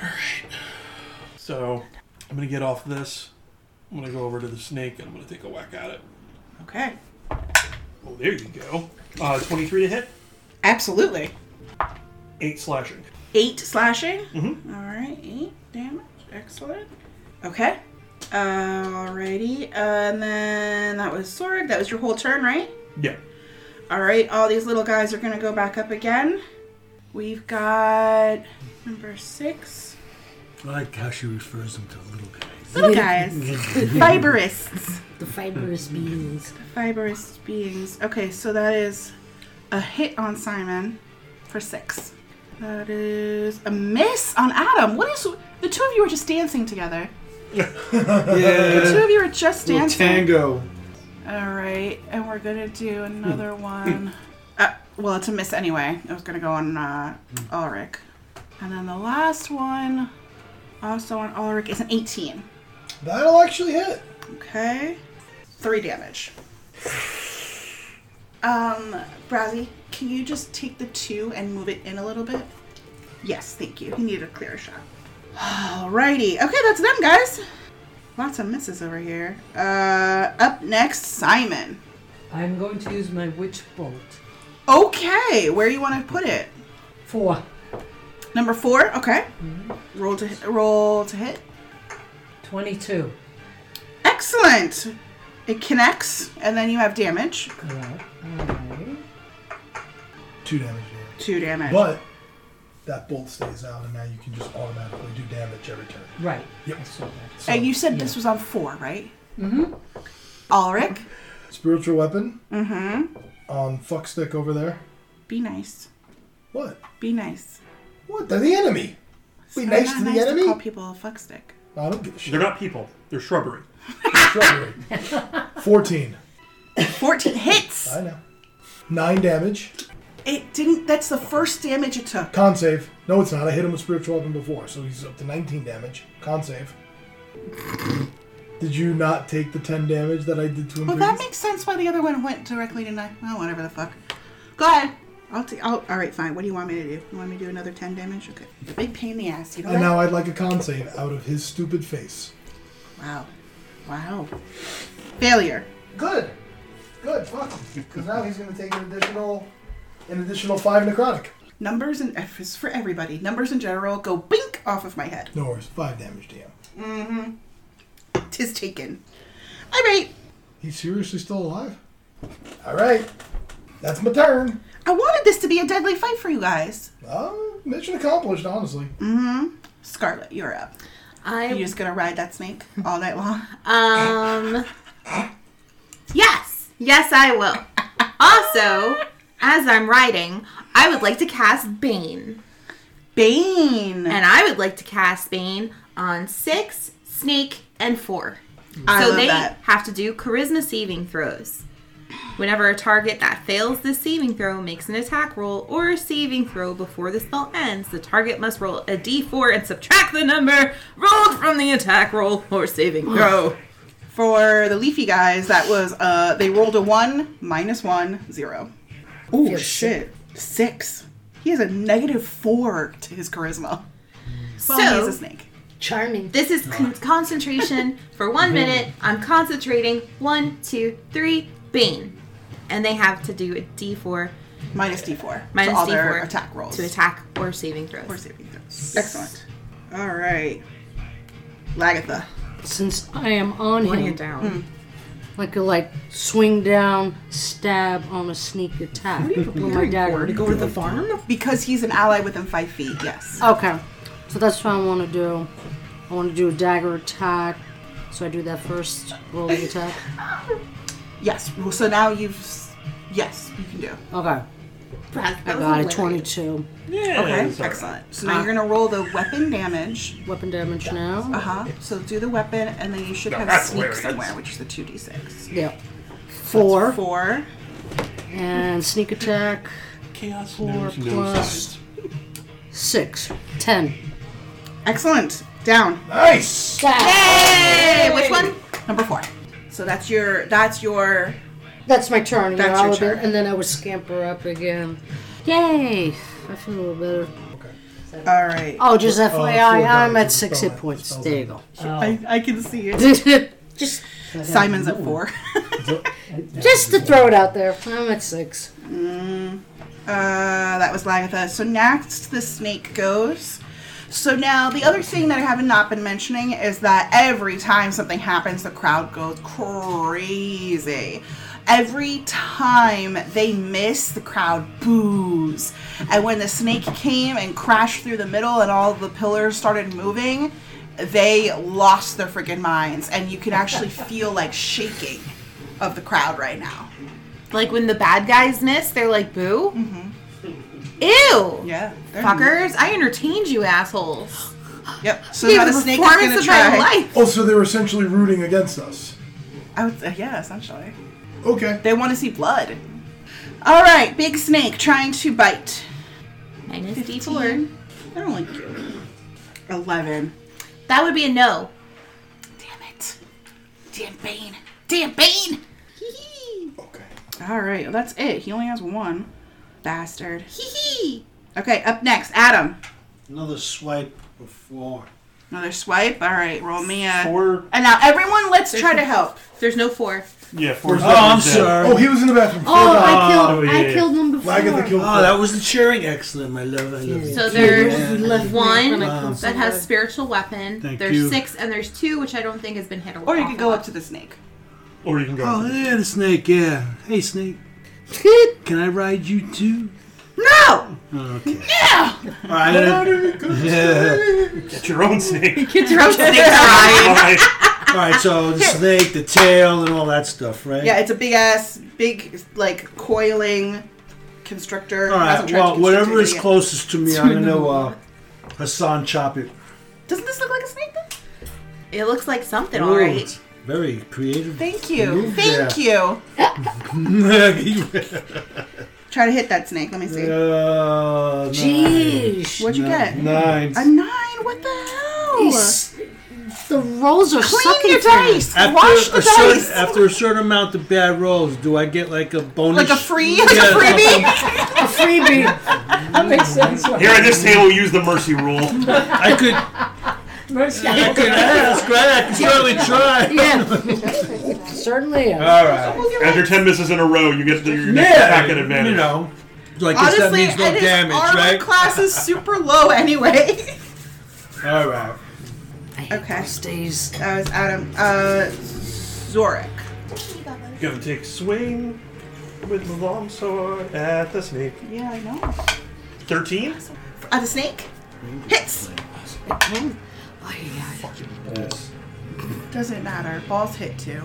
So I'm gonna get off this. I'm gonna go over to the snake and I'm gonna take a whack at it. Okay. Oh, there you go. Uh, twenty-three to hit. Absolutely. Eight slashing. Eight slashing. Mm-hmm. All right, eight damage. Excellent. Okay. Alrighty. And then that was Soric. That was your whole turn, right? Yeah. All right, all these little guys are going to go back up again. We've got number six. I like how she refers them to little guys. Little guys. Fiberists. The fibrous beings. Fibrous beings. Okay, so that is a hit on Simon for six. That is a miss on Adam. What is... The two of you are just dancing together. The two Yeah. of you are just Little dancing. tango. All right, and we're going to do another one. Uh, well, it's a miss anyway. I was going to go on uh, Ulrich. And then the last one, also on Ulrich, is an eighteen. That'll actually hit. Okay. Three damage. Um, Brazzy, can you just take the two and move it in a little bit? Yes, thank you. He needed a clear shot. Alrighty. Okay, that's them, guys. Lots of misses over here. Uh, up next, Simon. I'm going to use my witch bolt. Okay, where you want to put it? Four. Number four. Okay. Roll to hit, roll to hit. Twenty-two. Excellent. It connects, and then you have damage. Correct. Alright. Two damage here. Two damage. But that bolt stays out, and now you can just automatically do damage every turn. Right. Yep. I saw that. So, And you said yeah. this was on four, right? Mm-hmm. Ulrich. Spiritual weapon Mm-hmm. on fuckstick over there. Be nice. What? Be nice. What? They're the enemy. Be It's nice not to the nice enemy. To call people a fuckstick. I don't give a shit. They're not people. They're shrubbery. Shrubbery. Fourteen. Fourteen hits. I know. Nine damage. It didn't. That's the first damage it took. Con save. No, it's not. I hit him with spiritual weapon before, so he's up to nineteen damage. Con save. Did you not take the ten damage that I did to him? Well, that previous? makes sense why the other one went directly to nine. Oh, whatever the fuck. Go ahead. I'll take. All right, fine. What do you want me to do? You want me to do another ten damage? Okay. Big pain in the ass. You know And that? now I'd like a con save out of his stupid face. Wow. Wow. Failure. Good. Good. Fuck him. Because now he's going to take an additional, an additional five necrotic. Numbers and F is for everybody. Numbers in general go bink off of my head. No worries. Five damage to him. Mm-hmm. Tis taken. All right. He's seriously still alive? All right. That's my turn. I wanted this to be a deadly fight for you guys. Uh, mission accomplished, honestly. Mm-hmm. Scarlet, you're up. I You just gonna ride that snake all night long? Um. Yes. Yes, I will. Also, as I'm riding, I would like to cast Bane. Bane. And I would like to cast Bane on six, Snake, and four. I so love they that. have to do charisma saving throws. Whenever a target that fails this saving throw makes an attack roll or a saving throw before the spell ends, the target must roll a d four and subtract the number rolled from the attack roll or saving throw. For the leafy guys, that was uh they rolled a one, minus one, zero. Oh Feels shit. Six. He has a negative four to his charisma. So, Well, he is a snake. Charming. this is con- concentration for one minute. I'm concentrating. One, two, three, Bane. And they have to do a d four Minus D four. minus to all d their four attack rolls. to attack or saving throws. Or saving throws. Excellent. Alright. Lagatha. Since I am on One him, hand down. I could like swing down, stab on a sneak attack with my dagger. to go to the farm? Because he's an ally within five feet, yes. Okay, so that's what I want to do. I want to do a dagger attack. So I do that first, roll the attack. Yes. Well, so now you've. s- Yes, you can do. Okay, Brad, I got it. Twenty-two Yeah. Okay, it's all right. excellent. So now you're gonna roll the weapon damage. weapon damage now. Uh huh. So do the weapon, and then you should No, have that's sneak hilarious. somewhere, which is the two d six. Yeah, four Four. and sneak attack. Chaos Four knows no plus- size. Six, ten. Excellent. Down. Nice! Hey! Which one? Number four. So that's your. That's your. That's my turn. That's yeah, your I would, turn. And then I would scamper up again. Yay! I feel a little better. All right. Oh, just F Y I, four I'm dice, at six spell hit that, points. spell There that. you go. I, I can see it. just, Simon's at four. just to throw it out there, I'm at six. Uh, that was Lagatha. So next, the snake goes. So now, the other thing that I have not been mentioning is that every time something happens, the crowd goes crazy. Every time they miss, the crowd boos. And when the snake came and crashed through the middle and all the pillars started moving, they lost their freaking minds. And you can actually feel like shaking of the crowd right now. Like when the bad guys miss, they're like, boo? Mm-hmm. Ew! Yeah. they're- Fuckers, I entertained you assholes. Yep. So Gave now the the snake is performance gonna of my try. life. Oh, so they were essentially rooting against us. I would, uh, yeah, essentially. Okay. They want to see blood. All right, big snake trying to bite. Minus D four. fifteen. I don't like you. Eleven. That would be a no. Damn it. Damn Bane. Damn Bane. Okay. All right, well, that's it. He only has one. Bastard. Hee hee. Okay, up next, Adam. Another swipe of four. Another swipe. All right, roll me a. Four. And now everyone, let's try to help. There's no four. Yeah, four. Oh, I'm sorry. Oh, he was in the bathroom. Oh, I killed, Oh, yeah, I yeah. killed number four. Lagatha killed Oh, that was the cheering. Excellent, my love. I love you. So there's You left me one when I killed that has somebody. spiritual weapon. Thank there's you. six, and there's two, which I don't think has been hit. Or you could go up to the snake. Or you can go. Oh, yeah, the snake, yeah. Hey, snake. Can I ride you too? No! Oh, okay. No! All right, then- yeah. Get your own snake. Get your own snake ride. Alright. All right, so the snake, the tail, and all that stuff, right? Yeah, it's a big ass, big, like, coiling constrictor. All right, Hasn't tried to well, constrict whatever anybody is yet. closest to me, I'm going to uh, Hassan chop it. Doesn't this look like a snake then? It looks like something, Ooh, all right. it's very creative. Thank you. move Thank you. there. Try to hit that snake. Let me see. Uh, nine. Jeez. What'd you Nine. get? Nine. A nine? What the hell? He's- The rolls are Clean sucking your for me. dice. After Wash a the certain, dice. after a certain amount of bad rolls, do I get like a bonus? Like a free, like Yeah, a freebie. A freebie. That makes sense. Right? Here at this table, use the mercy rule. I could, Mercy. I could ask, right? I could certainly try. Yeah. Certainly. All Yeah. right. After ten misses in a row, you get the, your next Yeah, attack at advantage. you know, so I guess that Honestly, means no and his damage, armor right? class is super low anyway. All right. I hate Okay. those days. That was Adam. Uh, Zorik. Gonna take swing with the long sword at the snake. Yeah, I know. thirteen? Uh, the snake hits. Oh, yeah. Yes. Doesn't matter. Balls hit too.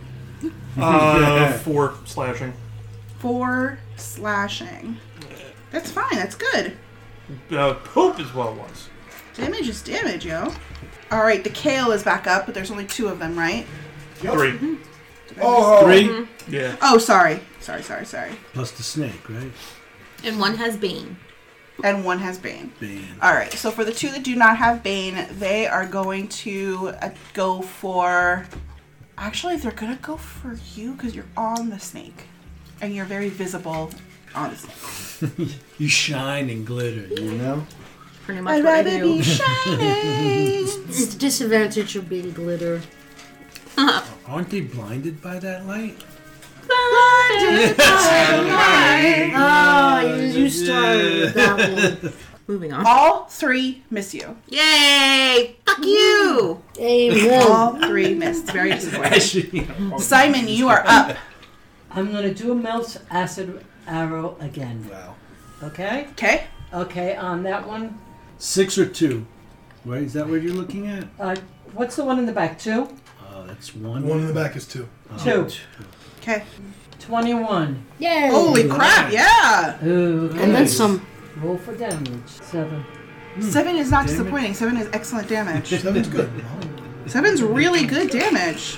Uh, four slashing. Four slashing. That's fine. That's good. Uh, poop is what it was. Damage is damage, yo. All right, the kale is back up, but there's only two of them, right? Three. Oh, Three Yeah. Oh, sorry. Sorry, sorry, sorry. plus the snake, right? And one has Bane. And one has Bane. Bane. All right, so for the two that do not have Bane, they are going to uh, go for... Actually, they're going to go for you because you're on the snake. And you're very visible on the snake. You shine and glitter, you know? Pretty much I'd what I rather do. be shining. It's the disadvantage of being glitter. Aren't they blinded by that light? Blinded by the light. Oh, you, you started with that one. Moving on. All three miss you. Yay! Fuck you! Amen. All three missed. Very disappointing. Actually, Simon, you are up. I'm gonna do a melt acid arrow again. wow. Okay? Okay? Okay, on that one. Six or two? Right? Is that what you're looking at? Uh, what's the one in the back? Two? Oh, that's one. one in the back is two. Oh, Two. Okay. twenty-one. Yay. Holy crap, yeah! Ooh. And then some. Roll for damage. Seven. Seven is not Damage. disappointing. Seven is excellent damage. Seven's good. Seven's really good damage.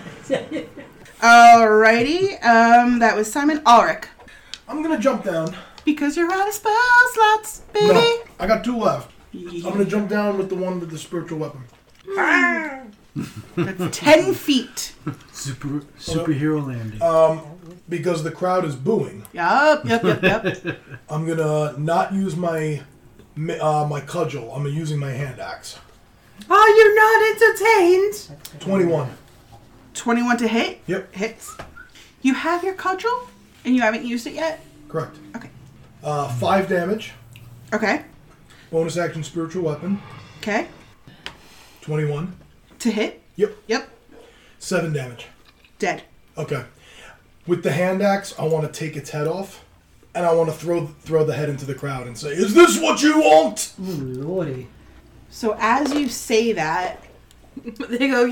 Alrighty, um, that was Simon. Ulrich. I'm gonna jump down. Because you're out of spell slots, baby. No, I got two left. I'm gonna jump down with the one with the spiritual weapon. That's ten feet. Super superhero landing. Um, because the crowd is booing, Yup, yup, yup, yup. I'm gonna not use my mi- uh, my cudgel. I'm using my hand axe. Are you not entertained? twenty-one. twenty-one to hit? Yep, Hits. You have your cudgel? And you haven't used it yet? correct. Okay. Uh, five damage. Okay. Bonus action spiritual weapon. Okay. twenty-one. To hit? Yep. Yep. Seven damage. Dead. Okay. With the hand axe, I want to take its head off, and I want to throw throw the head into the crowd and say, "Is this what you want?" Ooh, lordy. So as you say that, They go,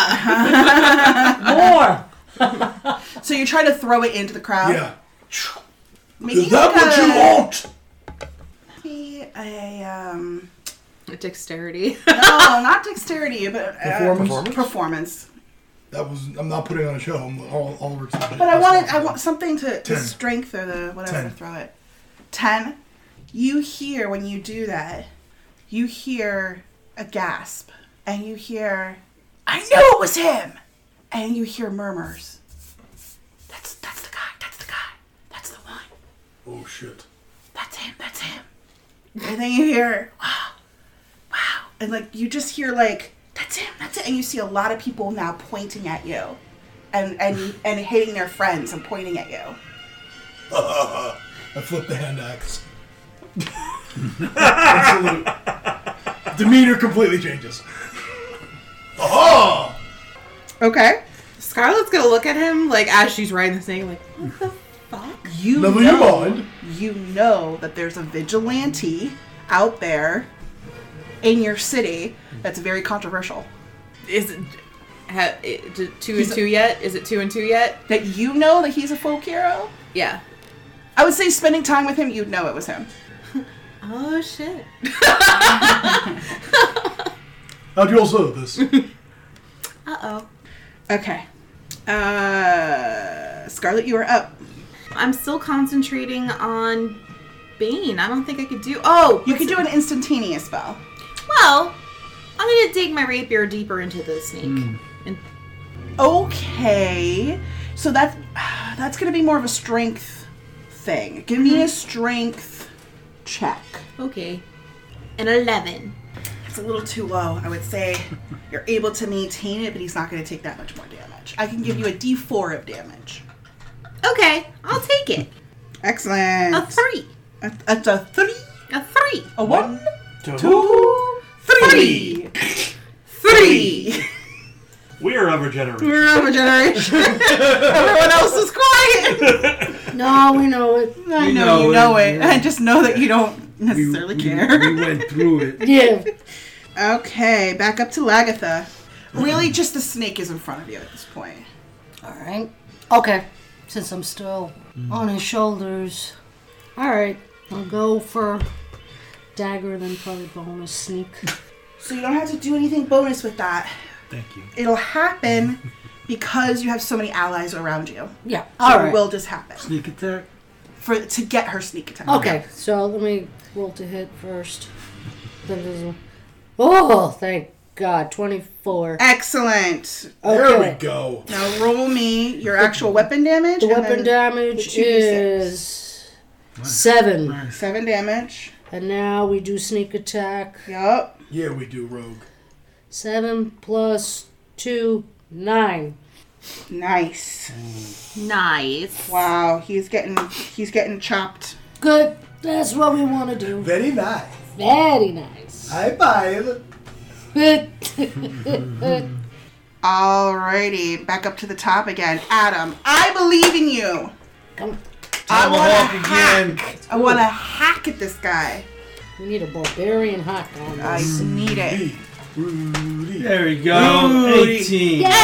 yeah! More! so you try to throw it into the crowd? Yeah. Maybe Is that like what a- you want? Maybe a, um... Dexterity. No, not dexterity, but uh, Performance? performance. Performance. That was. I'm not putting on a show. I'm all all works. But I wanted, I want something to, to Ten. strength or the whatever Ten. to throw it. Ten. You hear when you do that, you hear a gasp, and you hear, "I knew it was him," and you hear murmurs. That's that's the guy. That's the guy. That's the one. Oh shit. That's him. That's him. And then you hear, "Wow, wow," and like you just hear like, "That's him. That's it," and you see a lot of people now pointing at you, and and and hitting their friends and pointing at you. I flipped the hand axe. Absolute. Demeanor completely changes. Aha! Okay. Scarlett's gonna look at him, like, as she's riding the snake, like, what the fuck? You Never know, you mind. you know that there's a vigilante out there in your city that's very controversial. Is it, ha, it d- two He's and a- two yet? Is it two and two yet? That you know that he's a folk hero. Yeah. I would say spending time with him, you'd know it was him. Oh, shit. How'd you all know this? Uh-oh. Okay. Uh, Scarlet, you are up. I'm still concentrating on Bane. I don't think I could do... Oh! You what's could do it- an instantaneous spell. Well, I I'm gonna dig my rapier deeper into the snake. Mm. And Okay, so that's that's gonna be more of a strength thing. Give me a strength check. okay, an eleven. It's a little too low. I would say you're able to maintain it, but he's not gonna take that much more damage. I can give you a D four of damage. Okay, I'll take it. Excellent. A three. A, a, a three. A three. A one. Two. Two. Three. Three. We are of a generation. We're of a generation. Everyone else is quiet. No, we know it. I We know, know you it, know it. yeah. I just know that you don't necessarily we, care. We, we went through it. Yeah. Okay, back up to Lagatha. Really, just the snake is in front of you at this point. All right. Okay. Since I'm still on his shoulders. All right. I'll go for dagger, then probably bonus sneak. So you don't have to do anything bonus with that. Thank you. It'll happen because you have so many allies around you. Yeah. So All it right. will just happen Sneak attack. for to get her sneak attack. Okay. So let me roll to hit first. Then there's a- Oh, thank God. twenty-four. Excellent. There we Okay. go. Now roll me your actual weapon damage. The and weapon then damage the two d six. is seven. Nice. Seven damage. And now we do sneak attack. Yup. Yeah, we do, Rogue. Seven plus two, nine. Nice. Nice. Wow. He's getting he's getting chopped. Good. That's what we want to do. Very nice. Very nice. High five. Good. Alrighty, back up to the top again. Adam, I believe in you. Come. I want Tomahawk to again. hack. I want to hack at this guy. We need a barbarian hack on I this. need it. Rudy. There we go. Rudy. eighteen. Yay!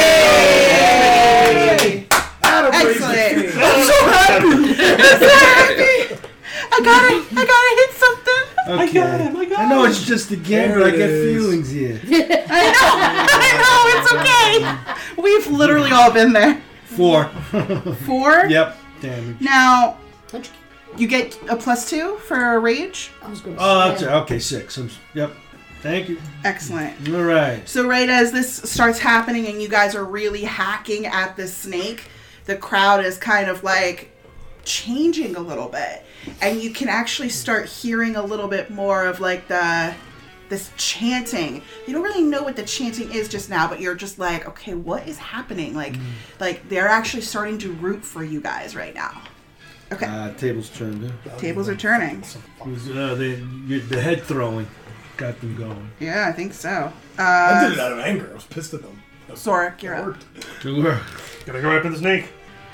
Adam raised Excellent. his hand. I'm so happy. I'm so happy. I gotta, I gotta hit something. Okay. I got him, I got I know him. it's just a game, There but I it get is. feelings here. I know, I know, it's okay. We've literally all been there. Four. Four? Yep. Damage. Now, Don't you- you get a plus two for a rage. I was going to Oh, say. that's okay. Six. I'm, yep. Thank you. Excellent. All right. So right as this starts happening and you guys are really hacking at this snake, the crowd is kind of like changing a little bit. And you can actually start hearing a little bit more of like the this chanting. You don't really know what the chanting is just now, but you're just like, okay, what is happening? Like like they're actually starting to root for you guys right now. Okay. Uh, tables turned. Huh? Tables are turning. It was, uh, the, the head throwing got them going. Yeah, I think so. I Uh, did it out of anger. I was pissed at them. Zorak, you're It up. worked. Sure. Gonna go after the snake.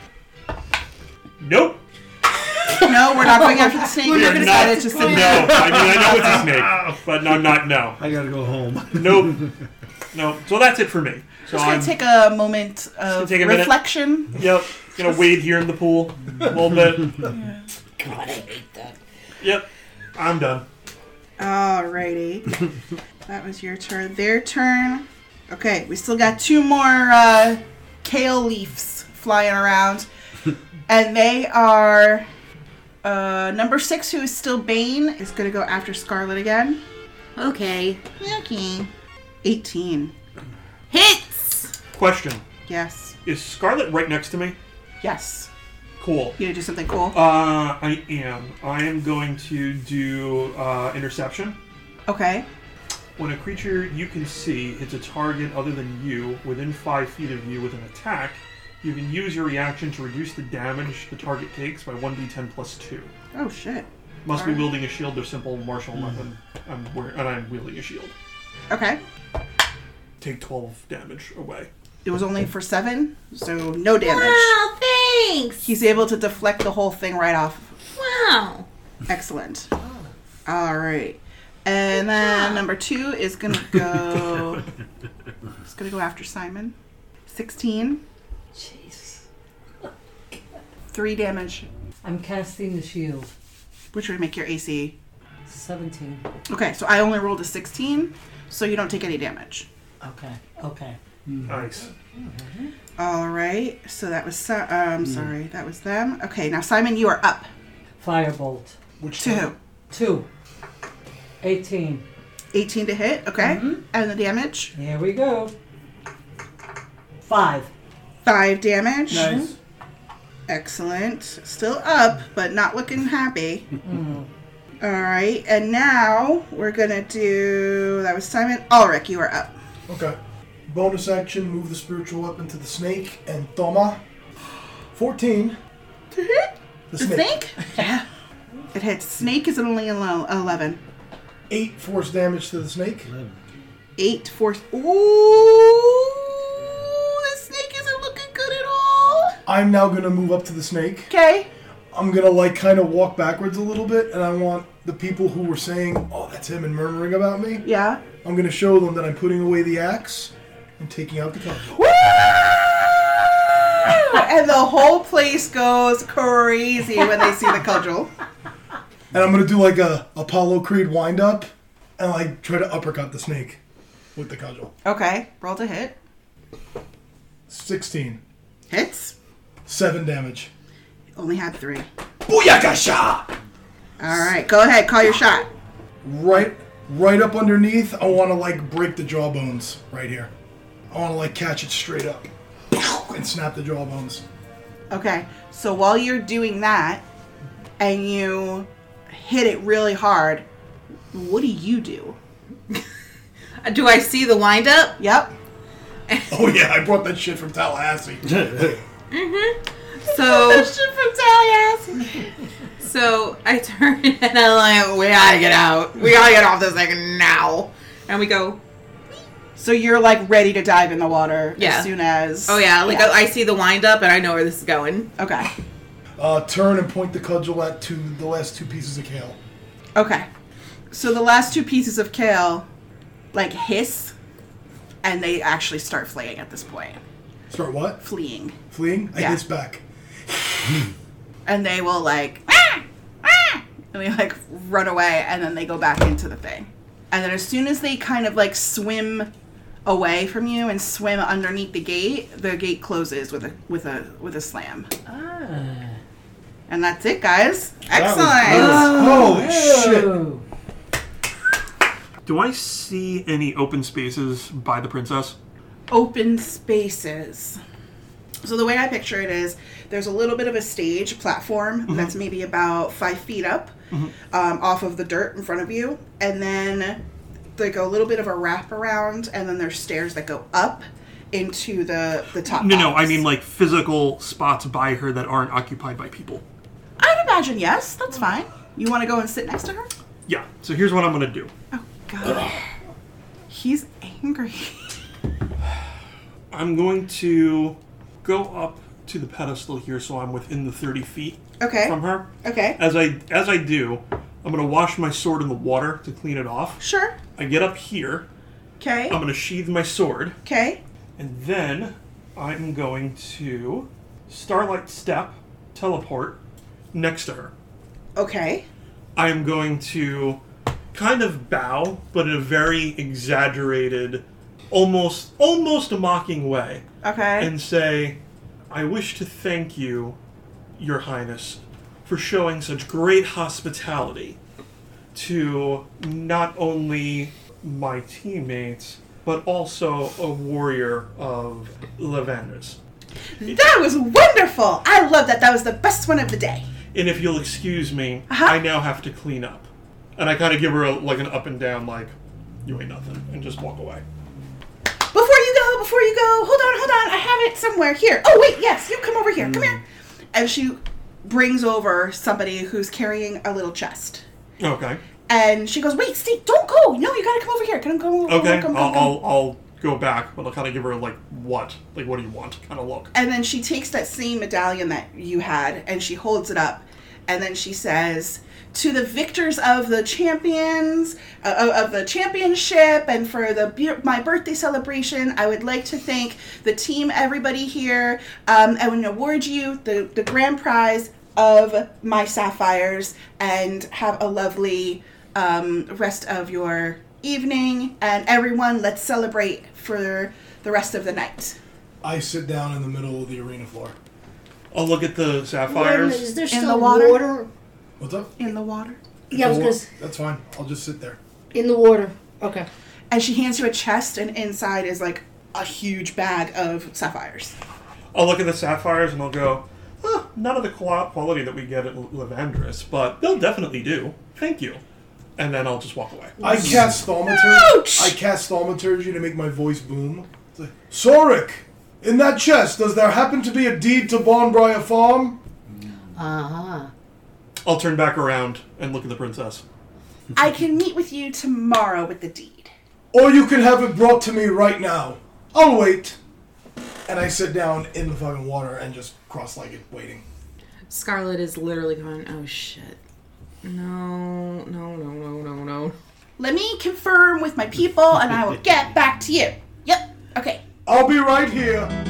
Nope. No, we're not going after the snake. We're We're going to not- decide to sit No, there. I mean I know it's a snake, but I'm not. No, I gotta go home. nope, no. So that's it for me. So Just I'm gonna take a moment of take a minute. reflection. yep. Gonna wade here in the pool a little bit. God, I hate that. Yep. I'm done. Alrighty. That was your turn. Their turn. Okay, we still got two more uh, kale leaves flying around. And they are... Uh, number six, who is still Bane, is going to go after Scarlet again. Okay. Okay. eighteen. Hits! Question: Yes. is Scarlet right next to me? Yes. Cool. You gonna do something cool? Uh, I am. I am going to do uh, interception. Okay. When a creature you can see hits a target other than you within five feet of you with an attack, you can use your reaction to reduce the damage the target takes by one d ten plus two. Oh, shit. Must be Alright. wielding a shield or simple martial weapon. I'm wearing, and I'm wielding a shield. Okay. Take twelve damage away. It was only for seven, so no damage. Wow, thanks! He's able to deflect the whole thing right off. Wow. Excellent. All right. And then number two is going to go... It's going to go after Simon. sixteen. Jeez. Three damage, I'm casting the shield. which would make your A C. seventeen. Okay, so I only rolled a sixteen, so you don't take any damage. Okay, okay. Nice. All right. So that was... Si- um, sorry, that was them. Okay, now Simon, you are up. Firebolt. Which To time? who? Two. eighteen. eighteen to hit, okay. Mhm. And the damage? Here we go. Five. Five damage. Nice. Excellent. Still up, but not looking happy. Mm. Alright, and now we're gonna do... That was Simon. Ulrich, you are up. Okay. Bonus action, move the spiritual weapon to the snake, and Toma. fourteen. To hit? The The snake. snake? Yeah. It hits. Snake is only elo- eleven. eight force damage to the snake. Eight force. Ooh! The snake isn't looking good at all. I'm now going to move up to the snake. Okay. I'm going to, like, kind of walk backwards a little bit, and I want the people who were saying, oh, that's him, and murmuring about me, Yeah. I'm going to show them that I'm putting away the axe and taking out the cudgel. Woo! And the whole place goes crazy when they see the cudgel. And I'm going to do, like, a Apollo Creed wind-up and, like, try to uppercut the snake with the cudgel. Okay. Roll to hit. sixteen. Hits. seven damage. Only had three. Booyakasha! Alright, go ahead. Call your shot. Right, right up underneath, I want to, like, break the jawbones right here. I want to, like, catch it straight up and snap the jawbones. Okay. So while you're doing that and you hit it really hard, what do you do? Do I see the windup? Yep. Oh, yeah, I brought that shit from Tallahassee. So, Shit from Tallahassee. so I turn and I'm like, we gotta get out. We gotta get off this thing now. And we go, So you're like ready to dive in the water Yeah. as soon as. oh yeah, like I, I see the windup and I know where this is going. Okay. Uh, turn and point the cudgel at two, the last two pieces of kale. Okay. So the last two pieces of kale, like hiss, and they actually start fleeing at this point. Start what? Fleeing. Fleeing? I Yeah. hiss back. And they will like, ah! Ah! And they like run away, and then they go back into the thing. And then as soon as they kind of like swim away from you and swim underneath the gate, the gate closes with a with a with a slam. Ah. And that's it, guys. That was Excellent. good. Holy shit. Oh. Do I see any open spaces by the princess? Open spaces. So the way I picture it is there's a little bit of a stage platform Mm-hmm. that's maybe about five feet up um, off of the dirt in front of you. And then like a little bit of a wraparound, and then there's stairs that go up into the, the top No, no, I box. mean like physical spots by her that aren't occupied by people. I'd imagine yes, that's fine. You want to go and sit next to her? Yeah, so here's what I'm gonna do. Oh, God. He's angry. I'm going to go up to the pedestal here so I'm within the thirty feet Okay. from her. Okay. As I as I do, I'm going to wash my sword in the water to clean it off. Sure. I get up here, Okay. I'm going to sheathe my sword, Okay. and then I'm going to Starlight Step, teleport, next to her. Okay. I am going to kind of bow, but in a very exaggerated, almost almost a mocking way, Okay. and say, I wish to thank you, Your Highness, for showing such great hospitality to not only my teammates, but also a warrior of Lavenders. That was wonderful. I love that. That was the best one of the day. And if you'll excuse me, Uh-huh. I now have to clean up. And I kind of give her a, like an up and down, like, you ain't nothing, and just walk away. Before you go, before you go, hold on, hold on. I have it somewhere here. Oh, wait, yes, you come over here. Come here. And she brings over somebody who's carrying a little chest. Okay. And she goes, wait, Steve, don't go. No, you gotta come over here. Come, come, come, Okay, come, come, I'll, come. I'll, I'll go back, but I'll kind of give her, like, what? Like, what do you want? Kind of look. And then she takes that same medallion that you had and she holds it up. And then she says, to the victors of the champions, uh, of the championship, and for the bu- my birthday celebration, I would like to thank the team, everybody here, um, and would award you the, the grand prize of my sapphires, and have a lovely um, rest of your evening. And everyone, let's celebrate for the rest of the night. I sit down in the middle of the arena floor. I'll look at the Wait a minute, sapphires. is there In still the water? water? What's up? In the water. Yeah, I was Well, gonna s- That's fine. I'll just sit there. in the water. Okay. And she hands you a chest, and inside is like a huge bag of sapphires. I'll look at the sapphires and I'll go, huh, none of the qual- quality that we get at Lavandris, but they'll definitely do. Thank you. And then I'll just walk away. I cast thaumaturgy. Ouch! I cast thaumaturgy to make my voice boom. It's like, Sorik, in that chest, does there happen to be a deed to Bonbriar Farm? Uh-huh. I'll turn back around and look at the princess. I can meet with you tomorrow with the deed. Or you can have it brought to me right now. I'll wait. And I sit down in the fucking water and just cross-legged waiting. Scarlet is literally going, oh shit. No, no, no, no, no, no. Let me confirm with my people, and I will get back to you. Yep. Okay. I'll be right here.